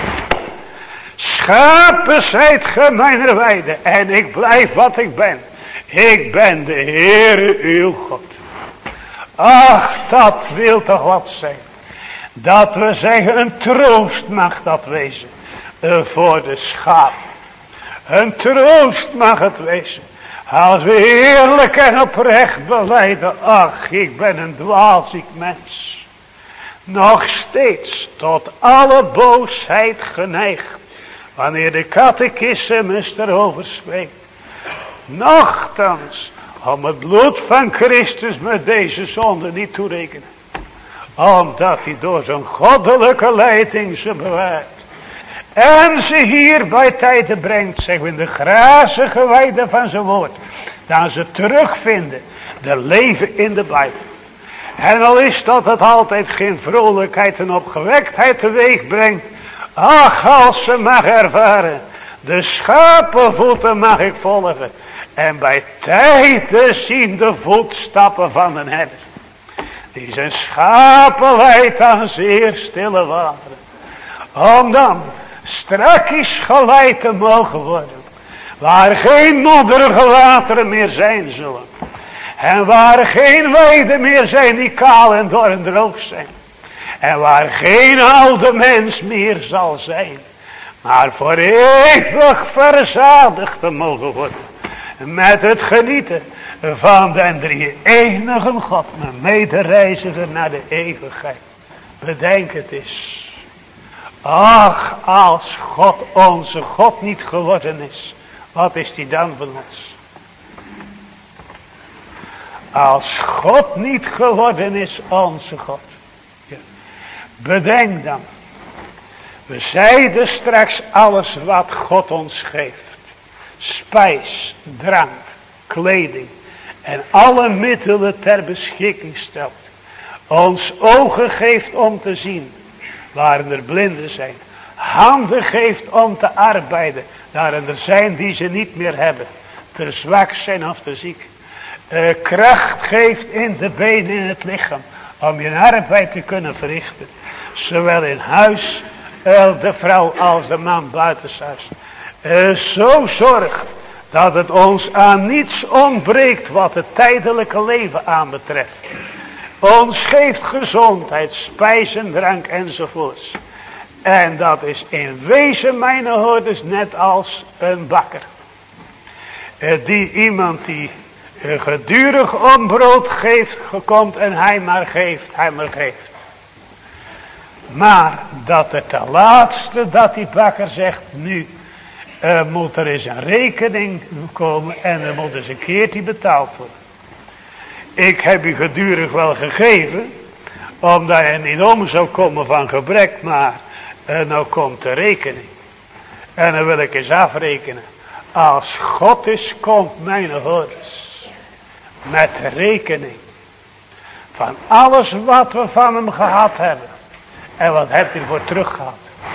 Schapen zijt ge mijner weide, en ik blijf wat ik ben. Ik ben de Heere uw God. Ach, dat wil toch wat zijn. Dat we zeggen, een troost mag dat wezen. Voor de schaap. Een troost mag het wezen. Als we eerlijk en oprecht belijden. Ach, ik ben een dwaalziek mens. Nog steeds tot alle boosheid geneigd. Wanneer de catechismus erover spreekt. Nochtans, om het bloed van Christus met deze zonde niet toerekenen. Omdat hij door zijn goddelijke leiding ze bewaart. En ze hier bij tijden brengt, zeggen we in de grazige weide van zijn woord. Dan ze terugvinden, de leven in de Bijbel. En al is dat het altijd geen vrolijkheid en opgewektheid teweeg brengt. Ach, als ze mag ervaren, de schapenvoeten mag ik volgen. En bij tijden zien de voetstappen van een herder. Die zijn schapen leidt aan zeer stille wateren. Om dan strakjes geleid te mogen worden. Waar geen modderige wateren meer zijn zullen. En waar geen weiden meer zijn die kaal en dor en droog zijn. En waar geen oude mens meer zal zijn. Maar voor eeuwig verzadigd te mogen worden. Met het genieten van den drie-enige God. Mijn medereiziger naar de eeuwigheid. Bedenk het eens. Ach, als God onze God niet geworden is. Wat is die dan van ons? Als God niet geworden is onze God. Ja. Bedenk dan. We zeiden straks alles wat God ons geeft. Spijs, drank, kleding en alle middelen ter beschikking stelt. Ons ogen geeft om te zien, waar er blinden zijn. Handen geeft om te arbeiden, daar er zijn die ze niet meer hebben. Te zwak zijn of te ziek. Kracht geeft in de benen in het lichaam, om je arbeid te kunnen verrichten. Zowel in huis, de vrouw als de man buitenshuis. Zo zorgt dat het ons aan niets ontbreekt wat het tijdelijke leven aanbetreft. Ons geeft gezondheid, spijs en drank enzovoorts. En dat is in wezen mijn hoorders net als een bakker. Die iemand die gedurig om brood geeft, komt en hij maar geeft. Maar dat het ten laatste dat die bakker zegt, nu moet er eens een rekening komen en er moet eens een keertje betaald worden. Ik heb u gedurig wel gegeven, omdat je niet om zou komen van gebrek, maar nou komt de rekening. En dan wil ik eens afrekenen. Als God is, komt mijn hoorders met de rekening van alles wat we van hem gehad hebben. En wat hebt u voor teruggehad?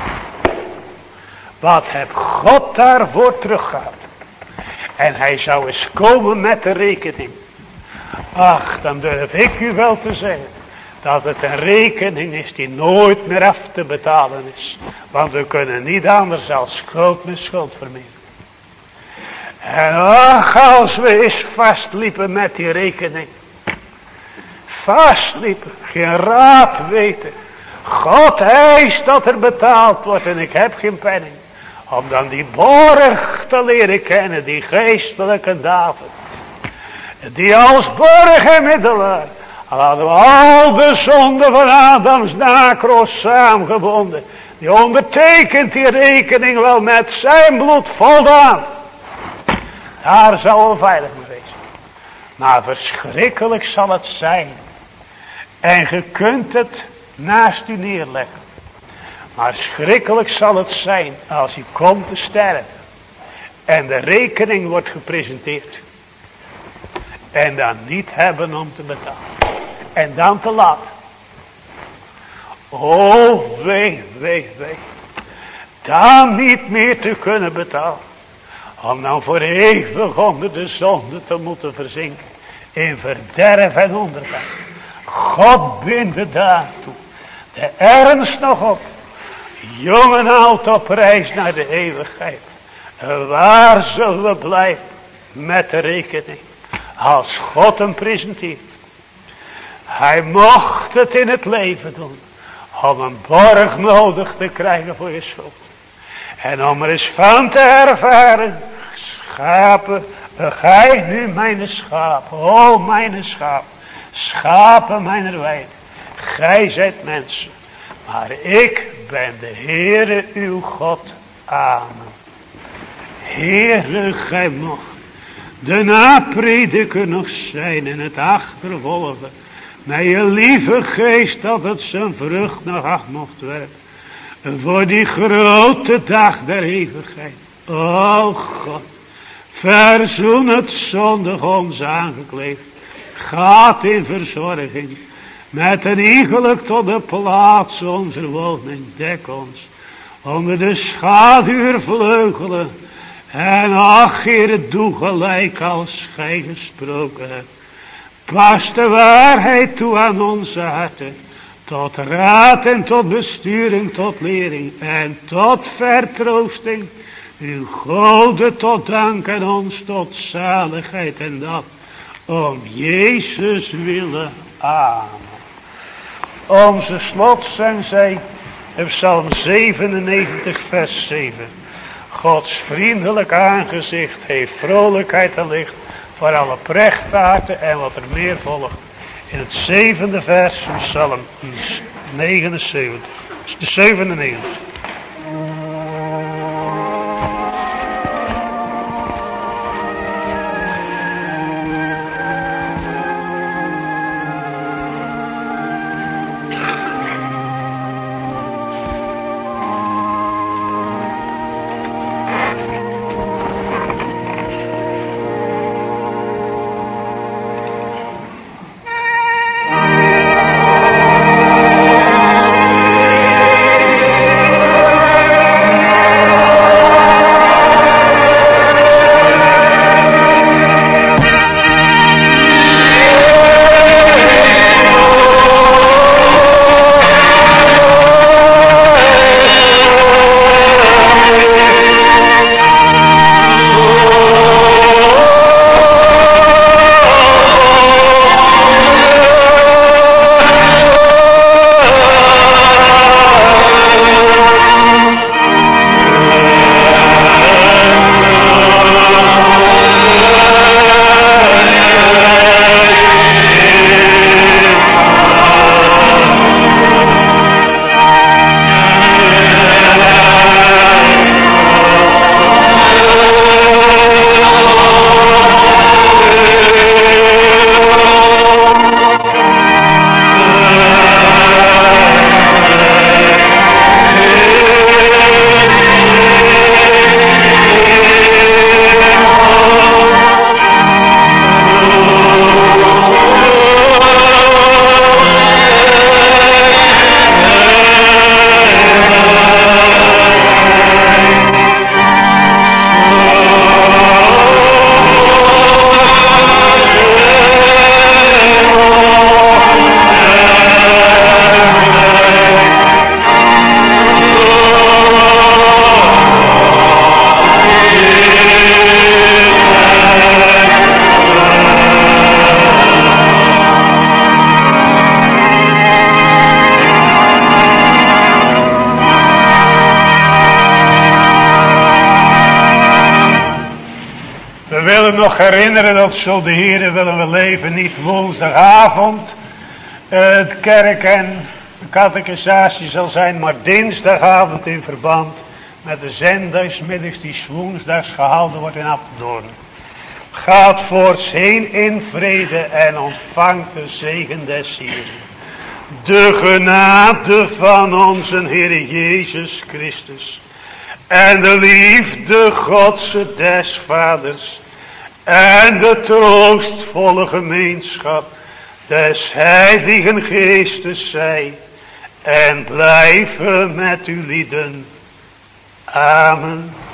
Wat heb God daarvoor teruggehad? En hij zou eens komen met de rekening. Ach, dan durf ik u wel te zeggen dat het een rekening is die nooit meer af te betalen is. Want we kunnen niet anders dan schuld met schuld verminderen. En ach, als we eens vastliepen met die rekening. Vastliepen, geen raad weten. God eist dat er betaald wordt en ik heb geen penning. Om dan die borg te leren kennen, die geestelijke David. Die als borg en middelaar, al hadden we al de zonden van Adams nakroos samengebonden. Die ondertekent die rekening wel met zijn bloed voldaan. Daar zal we veilig mee wezen. Maar verschrikkelijk zal het zijn. En je kunt het naast u neerleggen. Maar schrikkelijk zal het zijn als u komt te sterven. En de rekening wordt gepresenteerd. En dan niet hebben om te betalen. En dan te laat. Oh, wee. Dan niet meer te kunnen betalen. Om dan voor eeuwig onder de zonde te moeten verzinken. In verderf en ondergang. God binde daartoe. De ernst nog op. Jong en oud op reis naar de eeuwigheid. Waar zullen we blijven met de rekening? Als God hem presenteert. Hij mocht het in het leven doen. Om een borg nodig te krijgen voor je schuld. En om er eens van te ervaren. Schapen, gij nu mijn schapen. O mijn schapen. Schapen mijner weide. Gij zijt mensen. Maar ik ben de Heere uw God. Amen. Heere, gij mocht de naprediker nog zijn en het achtervolgen. Met je lieve geest dat het zijn vrucht nog af mocht werpen. Voor die grote dag der eeuwigheid. O God, verzoen het zondig ons aangekleefd. Gaat in verzorging. Met een iegelijk tot de plaats onze woning. Dek ons onder de schaduw vleugelen. En ach, Heere, doe gelijk als gij gesproken hebt. Pas de waarheid toe aan onze harten. Tot raad en tot besturing, tot lering en tot vertroosting. Uw Gode tot dank en ons tot zaligheid en dat. Om Jezus willen. Amen. Onze slotzang zij in Psalm 97 vers 7. Gods vriendelijk aangezicht heeft vrolijkheid en licht voor alle prechtvaarten en wat er meer volgt. In het 7e vers van Psalm 79. De 97. Nog herinneren dat zo de Heere willen we leven niet woensdagavond het kerk en De catechisatie zal zijn maar dinsdagavond in verband met de zendagsmiddags die 's woensdags gehouden wordt in Apeldoorn. Gaat voorts heen in vrede en ontvangt de zegen des Heeren. De genade van onze Heer Jezus Christus en de liefde Godse des Vaders en de troostvolle gemeenschap des Heiligen Geestes zij en blijven met u lieden. Amen.